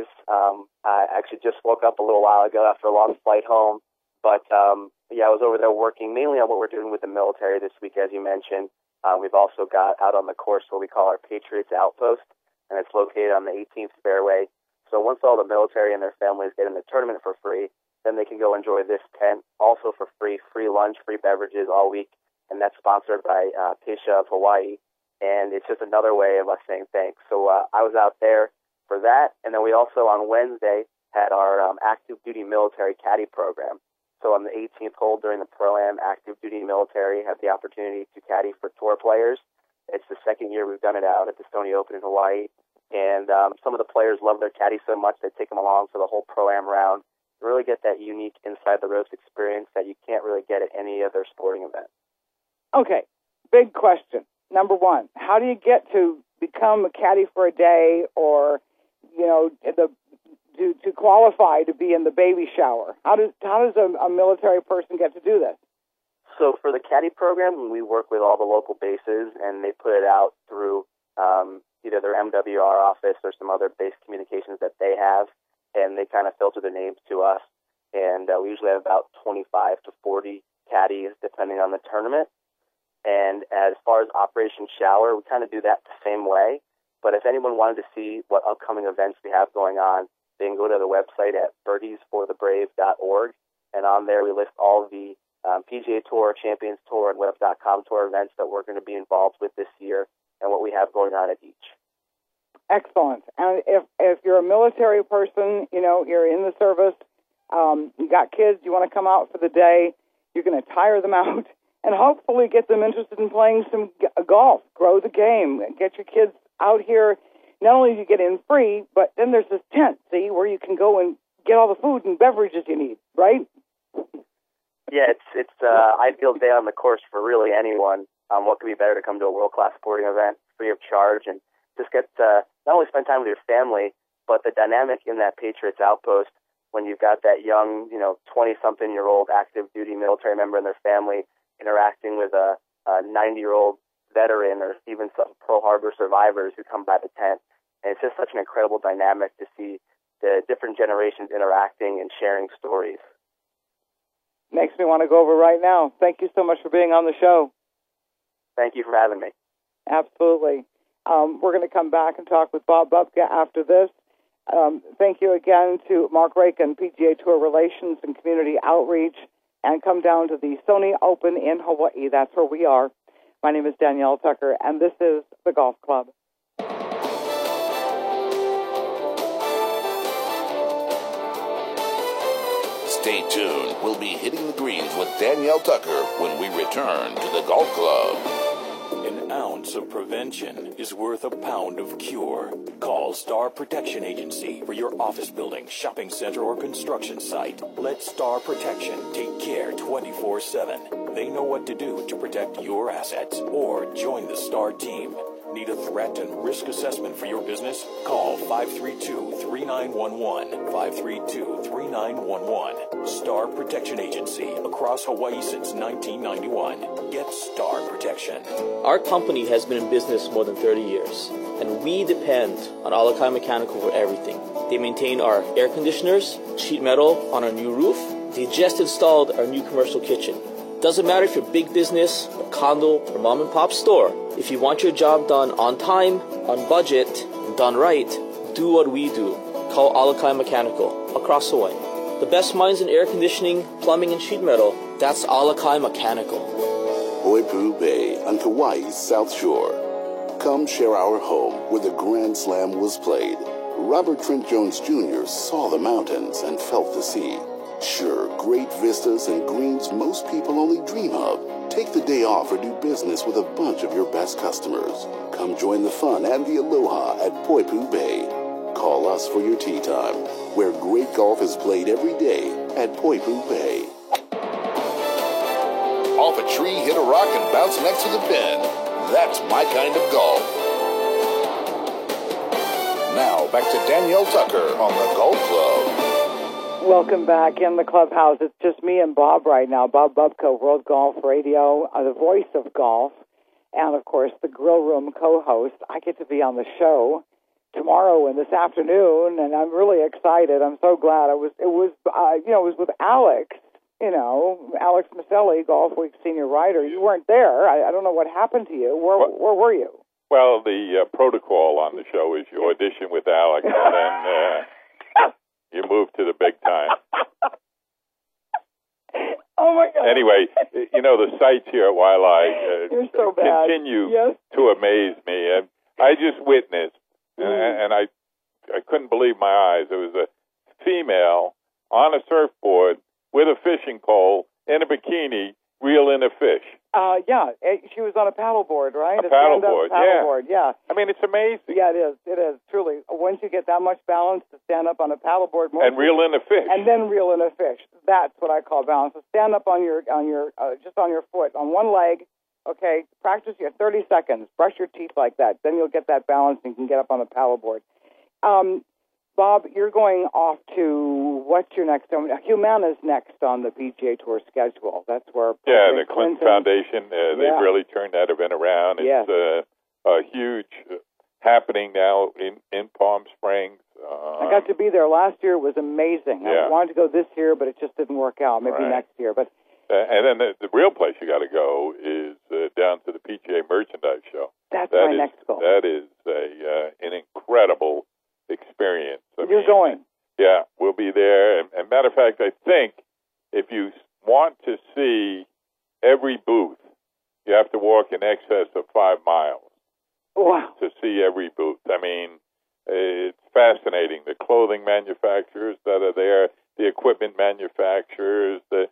Speaker 12: I actually just woke up a little while ago after a long flight home. But, I was over there working mainly on what we're doing with the military this week, as you mentioned. We've also got out on the course what we call our Patriots Outpost, and it's located on the 18th fairway. So once all the military and their families get in the tournament for free, then they can go enjoy this tent also for free lunch, free beverages all week, and that's sponsored by Pasha of Hawaii, and it's just another way of us saying thanks. So I was out there for that, and then we also on Wednesday had our active duty military caddy program. So on the 18th hole during the Pro-Am, active duty military had the opportunity to caddy for tour players. It's the second year we've done it out at the Stony Open in Hawaii. And some of the players love their caddy so much they take them along for the whole Pro-Am round. You really get that unique inside the ropes experience that you can't really get at any other sporting event.
Speaker 2: Okay, big question. Number one, how do you get to become a caddy for a day or, to qualify to be in the baby shower? How does a military person get to do this?
Speaker 12: So for the caddy program, we work with all the local bases, and they put it out through either their MWR office or some other base communications that they have, and they kind of filter the names to us. And we usually have about 25 to 40 caddies, depending on the tournament. And as far as Operation Shower, we kind of do that the same way. But if anyone wanted to see what upcoming events we have going on, they can go to the website at birdiesforthebrave.org, and on there we list all of the PGA Tour, Champions Tour, and Web.com Tour events that we're going to be involved with this year and what we have going on at each.
Speaker 2: Excellent. And if you're a military person, you're in the service, you got kids, you want to come out for the day, you're going to tire them out and hopefully get them interested in playing some golf, grow the game, get your kids out here. Not only do you get in free, but then there's this tent, see, where you can go and get all the food and beverages you need, right?
Speaker 12: Yeah, it's ideal day on the course for really anyone. What could be better to come to a world-class sporting event free of charge and just get not only spend time with your family, but the dynamic in that Patriots Outpost when you've got that young, 20-something-year-old active duty military member and their family interacting with a 90-year-old veteran or even some Pearl Harbor survivors who come by the tent. And it's just such an incredible dynamic to see the different generations interacting and sharing stories.
Speaker 2: Makes me want to go over right now. Thank you so much for being on the show.
Speaker 12: Thank you for having me.
Speaker 2: Absolutely. We're going to come back and talk with Bob Bubka after this. Thank you again to Mark Rakin, PGA Tour Relations and Community Outreach, and come down to the Stony Open in Hawaii. That's where we are. My name is Danielle Tucker, and this is The Golf Club.
Speaker 1: Stay tuned. We'll be hitting the greens with Danielle Tucker when we return to The Golf Club.
Speaker 6: An ounce of prevention is worth a pound of cure. Call Star Protection Agency for your office building, shopping center, or construction site. Let Star Protection take care 24/7. They know what to do to protect your assets. Or join the Star team. Need a threat and risk assessment for your business? Call 532-3911. 532-3911. Star Protection Agency. Across Hawaii since 1991. Get Star Protection.
Speaker 10: Our company has been in business more than 30 years, and we depend on Alakai Mechanical for everything. They maintain our air conditioners, sheet metal on our new roof. They just installed our new commercial kitchen. Doesn't matter if you're big business, a condo, or mom and pop store. If you want your job done on time, on budget, and done right, do what we do. Call Alakai Mechanical across Hawaii. The best minds in air conditioning, plumbing, and sheet metal. That's Alakai Mechanical.
Speaker 1: Poipu Bay on Kauai's South Shore. Come share our home where the Grand Slam was played. Robert Trent Jones Jr. saw the mountains and felt the sea. Sure, great vistas and greens most people only dream of. Take the day off or do business with a bunch of your best customers. Come join the fun and the aloha at Poipu Bay. Call us for your tea time, where great golf is played every day at Poipu Bay.
Speaker 13: Off a tree, hit a rock, and bounce next to the pin. That's my kind of golf. Now, back to Danielle Tucker on the Golf Club.
Speaker 2: Welcome back in the clubhouse. It's just me and Bob right now. Bob Bubko, World Golf Radio, the voice of golf, and, of course, the Grill Room co-host. I get to be on the show tomorrow and this afternoon, and I'm really excited. I'm so glad. It was with Alex, Alex Maselli, Golf Week senior writer. You weren't there. I don't know what happened to you. Where were you?
Speaker 4: Well, the protocol on the show is you audition with Alex, and then you move to the big time.
Speaker 2: Oh, my God.
Speaker 4: Anyway, the sights here at Waialae continue to amaze me. And I just witnessed, and I couldn't believe my eyes. It was a female on a surfboard with a fishing pole in a bikini reeling a fish.
Speaker 2: She was on a paddleboard, right?
Speaker 4: A paddleboard,
Speaker 2: yeah.
Speaker 4: I mean, it's amazing.
Speaker 2: Yeah, it is, truly. Once you get that much balance to stand up on a paddleboard.
Speaker 4: And reel in a fish.
Speaker 2: And then reel in a fish. That's what I call balance. So stand up on your just on your foot, on one leg, okay? Practice your 30 seconds. Brush your teeth like that. Then you'll get that balance and you can get up on the paddleboard. Bob, you're going off to, what's your next? Humana's next on the PGA Tour schedule. That's where...
Speaker 4: the Clinton Foundation, they've really turned that event around. It's a huge happening now in Palm Springs.
Speaker 2: I got to be there last year. It was amazing.
Speaker 4: Yeah.
Speaker 2: I wanted to go this year, but it just didn't work out. Maybe next year. But
Speaker 4: and then the real place you got to go is down to the PGA Merchandise Show.
Speaker 2: That's my next goal.
Speaker 4: That is an incredible experience.
Speaker 2: You're going.
Speaker 4: Yeah, we'll be there. And matter of fact, I think if you want to see every booth, you have to walk in excess of 5 miles.
Speaker 2: Wow.
Speaker 4: To see every booth. I mean, it's fascinating. The clothing manufacturers that are there, the equipment manufacturers, the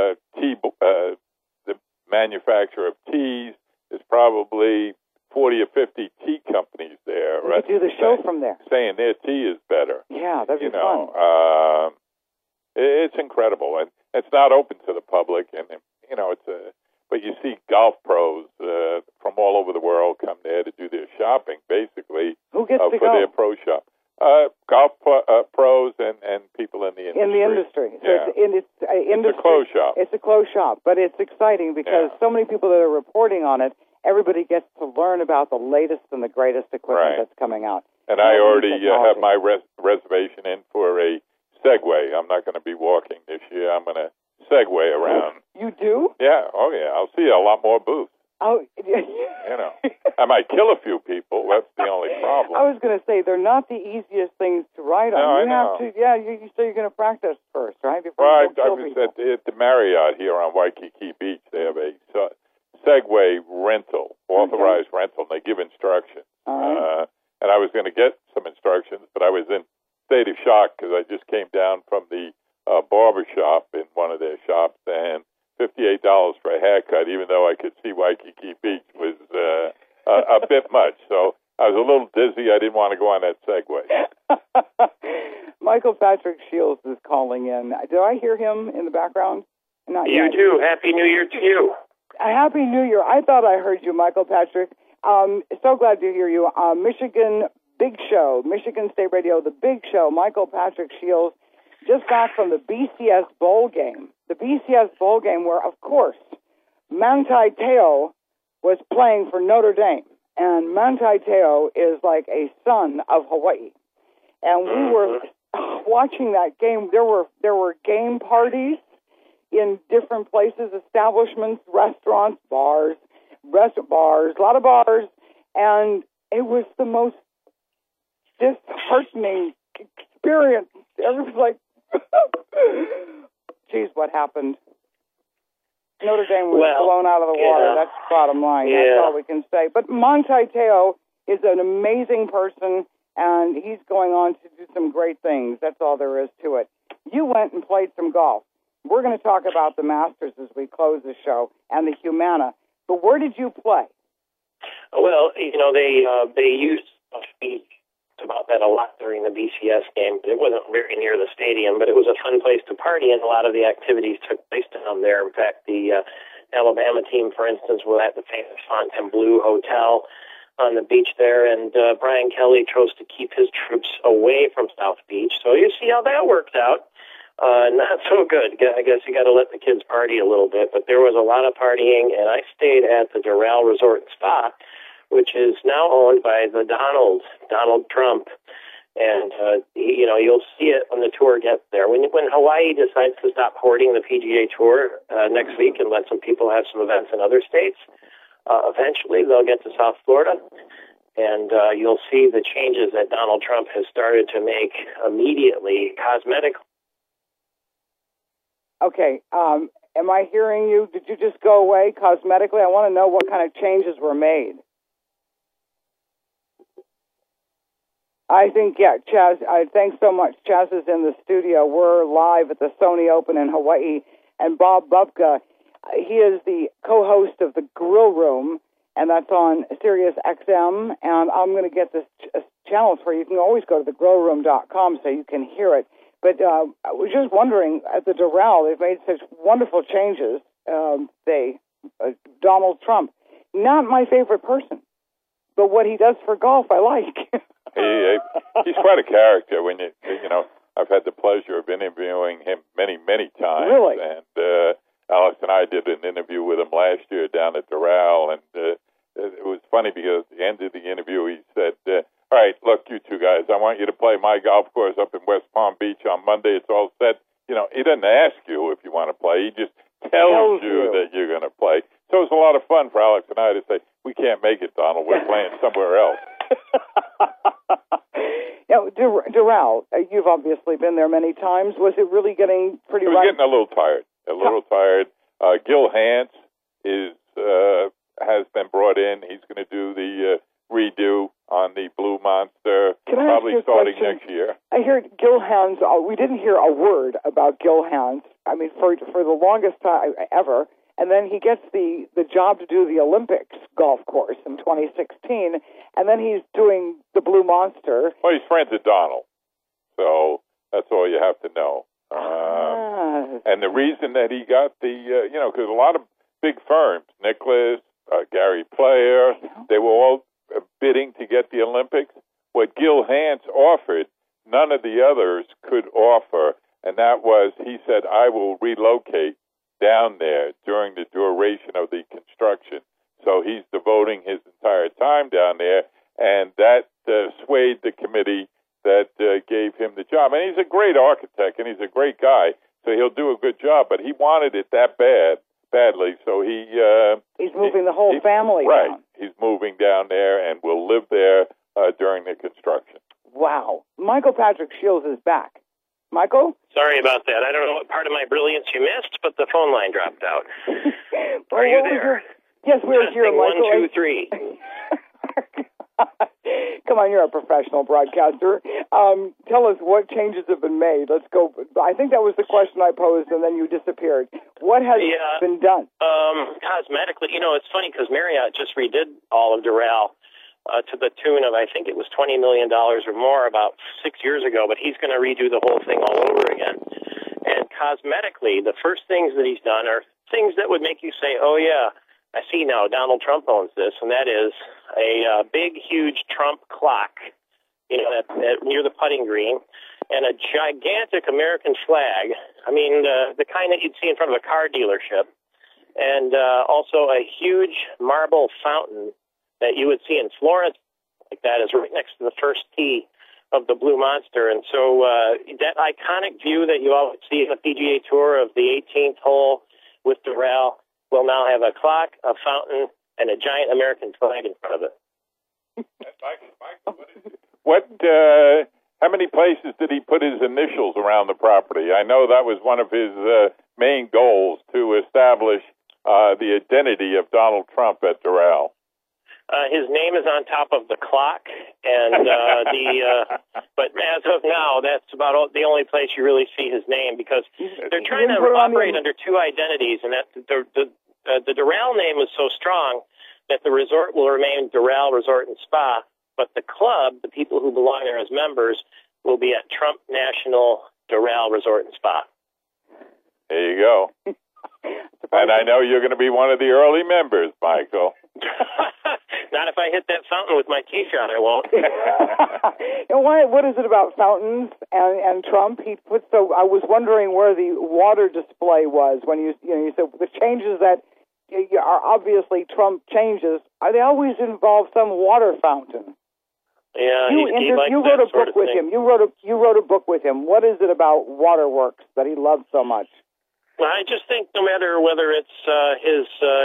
Speaker 4: manufacturer of teas. There's probably 40 or 50 tea companies there.
Speaker 2: We could do the show from there.
Speaker 4: Saying their tea is better.
Speaker 2: Yeah, that'd be fun.
Speaker 4: It's incredible, and it's not open to the public. And but you see golf pros from all over the world come there to do their shopping, basically.
Speaker 2: Who gets to
Speaker 4: for
Speaker 2: go?
Speaker 4: Their pro shop? Golf pros and people in the industry.
Speaker 2: In the industry. So
Speaker 4: it's a closed shop.
Speaker 2: It's a closed shop, but it's exciting because so many people that are reporting on it, everybody gets to learn about the latest and the greatest equipment that's coming out.
Speaker 4: And I already have my reservation in for a Segway. I'm not going to be walking this year. I'm going to Segway around.
Speaker 2: You do?
Speaker 4: Yeah. Oh, yeah. I'll see a lot more booths.
Speaker 2: Oh,
Speaker 4: I might kill a few people. That's the only problem.
Speaker 2: I was going to say, they're not the easiest things to ride on.
Speaker 4: No,
Speaker 2: you have to, you say you're going to practice first, right? Before
Speaker 4: I was at the Marriott here on Waikiki Beach. They have a Segway rental, authorized rental, and they give instructions. And I was going to get some instructions, but I was in state of shock because I just came down from the barber shop in one of their shops, and $58 for a haircut, even though I could see Waikiki Beach, was a bit much. So I was a little dizzy. I didn't want to go on that Segway.
Speaker 2: Michael Patrick Shields is calling in. Did I hear him in the background? Not
Speaker 14: you
Speaker 2: yet.
Speaker 14: too. Happy New Year to you.
Speaker 2: Happy New Year. I thought I heard you, Michael Patrick. So glad to hear you. Michigan Big Show, Michigan State Radio, the Big Show, Michael Patrick Shields, just back from the BCS Bowl game. The BCS Bowl game where, of course, Manti Te'o was playing for Notre Dame. And Manti Te'o is like a son of Hawaii. And we were watching that game. There were game parties. in different places, establishments, restaurants, bars, a lot of bars, and it was the most disheartening experience. Everyone's like, geez, what happened? Notre Dame was blown out of the water. That's the bottom line. That's all we can say. But Manti Te'o is an amazing person, and he's going on to do some great things. That's all there is to it. You went and played some golf. We're going to talk about the Masters as we close the show and the Humana. But where did you play?
Speaker 14: Well, they used about that a lot during the BCS game. It wasn't very near the stadium, but it was a fun place to party, and a lot of the activities took place down there. In fact, the Alabama team, for instance, was at the famous Fontainebleau Hotel on the beach there, and Brian Kelly chose to keep his troops away from South Beach. So you see how that worked out. Not so good. I guess you got to let the kids party a little bit, but there was a lot of partying, and I stayed at the Doral Resort and Spa, which is now owned by the Donald Trump. And, you'll see it when the tour gets there. When Hawaii decides to stop hoarding the PGA Tour next week and let some people have some events in other states, eventually they'll get to South Florida. And you'll see the changes that Donald Trump has started to make immediately, cosmetic.
Speaker 2: Okay. Am I hearing you? Did you just go away cosmetically? I want to know what kind of changes were made. I think, Chaz, thanks so much. Chaz is in the studio. We're live at the Sony Open in Hawaii. And Bob Bubka, he is the co-host of the Grill Room, and that's on Sirius XM. And I'm going to get this channel for you. You can always go to thegrillroom.com so you can hear it. But I was just wondering, at the Doral, they've made such wonderful changes. Donald Trump, not my favorite person, but what he does for golf, I like.
Speaker 4: He's quite a character. When I've had the pleasure of interviewing him many times.
Speaker 2: Really?
Speaker 4: And Alex and I did an interview with him last year down at Doral, and it was funny because at the end of the interview he said, all right, look, you two guys, I want you to play my golf course up in West Palm Beach on Monday. It's all set. He doesn't ask you if you want to play. He just tells you that you're going to play. So it was a lot of fun for Alex and I to say, we can't make it, Donald. We're playing somewhere else.
Speaker 2: Doral, you've obviously been there many times. Was it really getting pretty
Speaker 4: It was getting a little tired. Gil Hanse has been brought in. He's going to do the redo on the Blue Monster, probably starting next year.
Speaker 2: I heard Gil Hanse. We didn't hear a word about Gil Hanse. I mean, for the longest time ever. And then he gets the job to do the Olympics golf course in 2016, and then he's doing the Blue Monster.
Speaker 4: Well, he's friends with Donald, so that's all you have to know. And the reason that he got the, because a lot of big firms, Nicklaus, Gary Player, they were all bidding to get the Olympics. What Gil Hanse offered, none of the others could offer, and that was, he said, I will relocate down there during the duration of the construction. So he's devoting his entire time down there, and that swayed the committee that gave him the job. And he's a great architect, and he's a great guy, so he'll do a good job. But he wanted it that badly, so he's moving
Speaker 2: the whole family
Speaker 4: right.
Speaker 2: down.
Speaker 4: He's moving down there and will live there during the construction.
Speaker 2: Wow. Michael Patrick Shields is back. Michael?
Speaker 14: Sorry about that. I don't know what part of my brilliance you missed, but the phone line dropped out. Are you there?
Speaker 2: Yes, we're here, Michael.
Speaker 14: 1, 2, 3.
Speaker 2: Come on, you're a professional broadcaster. Tell us what changes have been made. Let's go. I think that was the question I posed, and then you disappeared. What has been done?
Speaker 14: Cosmetically, it's funny because Marriott just redid all of Doral to the tune of, I think it was $20 million or more about 6 years ago, but he's going to redo the whole thing all over again. And cosmetically, the first things that he's done are things that would make you say, oh, yeah, I see now, Donald Trump owns this, and that is a big, huge Trump clock, near the putting green, and a gigantic American flag. I mean, the kind that you'd see in front of a car dealership, and also a huge marble fountain that you would see in Florence, like that, is right next to the first tee of the Blue Monster. And so that iconic view that you always see in the PGA Tour of the 18th hole with Doral will now have a clock, a fountain, and a giant American flag in front of it.
Speaker 4: How many places did he put his initials around the property? I know that was one of his main goals, to establish the identity of Donald Trump at Doral.
Speaker 14: His name is on top of the clock, and but as of now, that's about the only place you really see his name, because they're trying to operate under two identities, and that the Doral name is so strong that the resort will remain Doral Resort and Spa, but the club, the people who belong there as members, will be at Trump National Doral Resort and Spa.
Speaker 4: There you go. And I know you're going to be one of the early members, Michael.
Speaker 14: Not if I hit that fountain with my tee shot, I won't.
Speaker 2: And what is it about fountains and Trump? He put I was wondering where the water display was when you said the changes that are obviously Trump changes. They always involve some water fountain.
Speaker 14: Yeah,
Speaker 2: you wrote a book with him. You wrote a book with him. What is it about waterworks that he loves so much?
Speaker 14: Well, I just think no matter whether it's his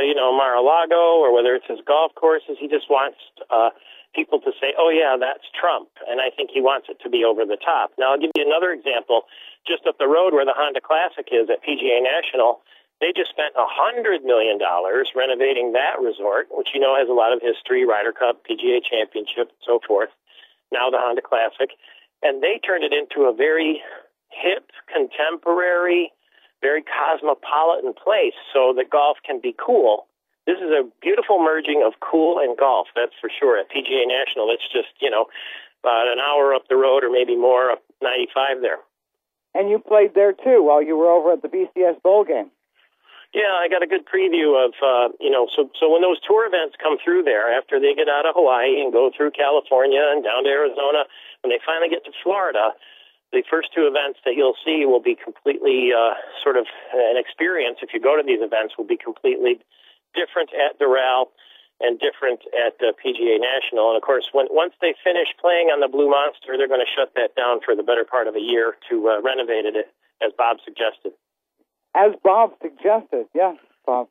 Speaker 14: Mar-a-Lago or whether it's his golf courses, he just wants people to say, "Oh yeah, that's Trump," and I think he wants it to be over the top. Now, I'll give you another example. Just up the road where the Honda Classic is at PGA National, they just spent $100 million renovating that resort, which has a lot of history, Ryder Cup, PGA Championship, and so forth. Now the Honda Classic. And they turned it into a very hip, contemporary, very cosmopolitan place so that golf can be cool. This is a beautiful merging of cool and golf, that's for sure. At PGA National, it's just, about an hour up the road or maybe more, up 95 there.
Speaker 2: And you played there, too, while you were over at the BCS Bowl game.
Speaker 14: Yeah, I got a good preview of, so when those tour events come through there, after they get out of Hawaii and go through California and down to Arizona, when they finally get to Florida, the first two events that you'll see will be completely sort of an experience. If you go to these events, will be completely different at Doral and different at PGA National. And, of course, once they finish playing on the Blue Monster, they're going to shut that down for the better part of a year to renovate it, as Bob suggested.
Speaker 2: As Bob suggested, yeah, Bob.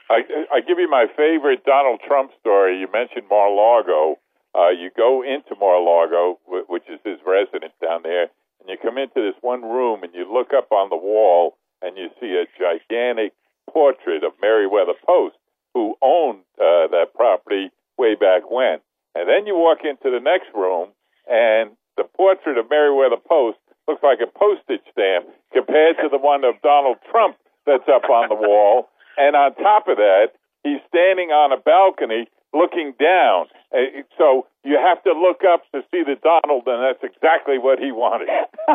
Speaker 4: I give you my favorite Donald Trump story. You mentioned Mar-a-Lago. You go into Mar-a-Lago, which is his residence down there, and you come into this one room and you look up on the wall and you see a gigantic portrait of Meriwether Post, who owned that property way back when. And then you walk into the next room and the portrait of Meriwether Post looks like a postage stamp compared to the one of Donald Trump that's up on the wall. And on top of that, he's standing on a balcony looking down. So you have to look up to see the Donald, and that's exactly what he wanted.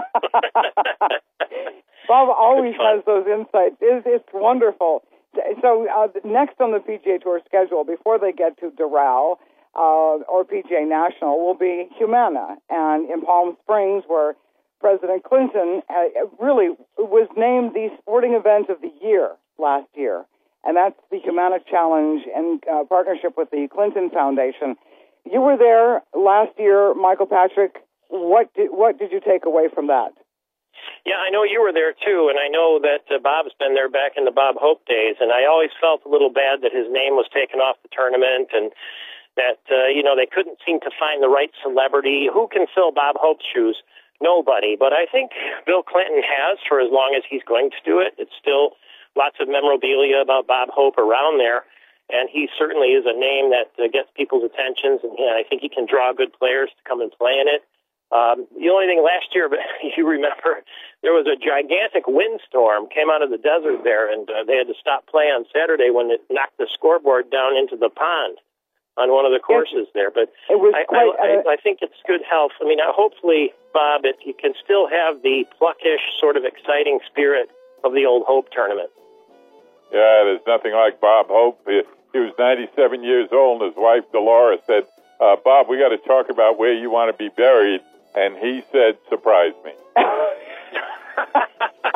Speaker 2: Bob always has those insights. It's wonderful. So next on the PGA Tour schedule, before they get to Doral or PGA National, will be Humana, and in Palm Springs, where President Clinton really was named the sporting event of the year last year, and that's the Humana Challenge in partnership with the Clinton Foundation. You were there last year, Michael Patrick. What did you take away from that?
Speaker 14: Yeah, I know you were there, too, and I know that Bob's been there back in the Bob Hope days, and I always felt a little bad that his name was taken off the tournament and that, they couldn't seem to find the right celebrity. Who can fill Bob Hope's shoes? Nobody. But I think Bill Clinton has for as long as he's going to do it. It's still lots of memorabilia about Bob Hope around there, and he certainly is a name that gets people's attentions, and I think he can draw good players to come and play in it. The only thing last year, but you remember, there was a gigantic windstorm came out of the desert there, and they had to stop play on Saturday when it knocked the scoreboard down into the pond on one of the courses there. But
Speaker 2: it was
Speaker 14: I think it's good health. I mean, hopefully, Bob, you can still have the pluckish, sort of exciting spirit of the old Hope tournament.
Speaker 4: Yeah, there's nothing like Bob Hope. He was 97 years old, and his wife, Dolores, said, Bob, we got to talk about where you want to be buried. And he said, surprise me.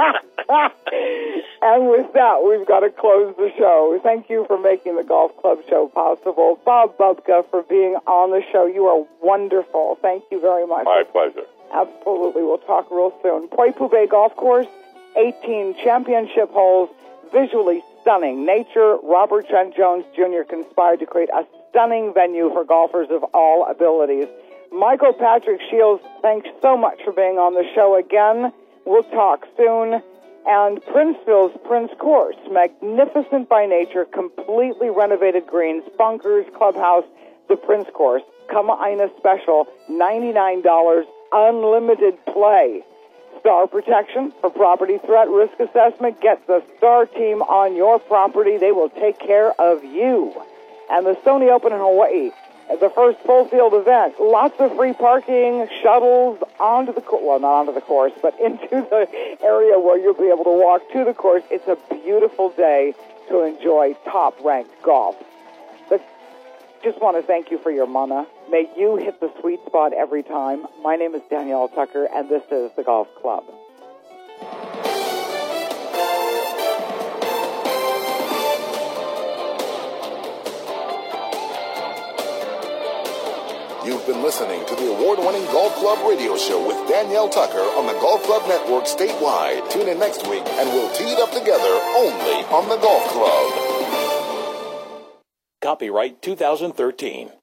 Speaker 2: And with that, we've got to close the show. Thank you for making the Golf Club show possible. Bob Bubka for being on the show. You are wonderful. Thank you very much.
Speaker 4: My pleasure.
Speaker 2: Absolutely. We'll talk real soon. Poipu Bay Golf Course, 18 championship holes, visually stunning. Nature, Robert Trent Jones Jr. conspired to create a stunning venue for golfers of all abilities. Michael Patrick Shields, thanks so much for being on the show again. We'll talk soon. And Princeville's Prince Course, magnificent by nature, completely renovated greens, bunkers, clubhouse, the Prince Course. Kama'aina special, $99, unlimited play. Star protection for property threat risk assessment. Get the Star team on your property. They will take care of you. And the Sony Open in Hawaii, the first full field event. Lots of free parking, shuttles onto the course. Well, not onto the course, but into the area where you'll be able to walk to the course. It's a beautiful day to enjoy top-ranked golf. But just want to thank you for your mana. May you hit the sweet spot every time. My name is Danielle Tucker, and this is the Golf Club.
Speaker 13: You've been listening to the award-winning Golf Club radio show with Danielle Tucker on the Golf Club Network statewide. Tune in next week and we'll tee it up together only on the Golf Club.
Speaker 6: Copyright 2013.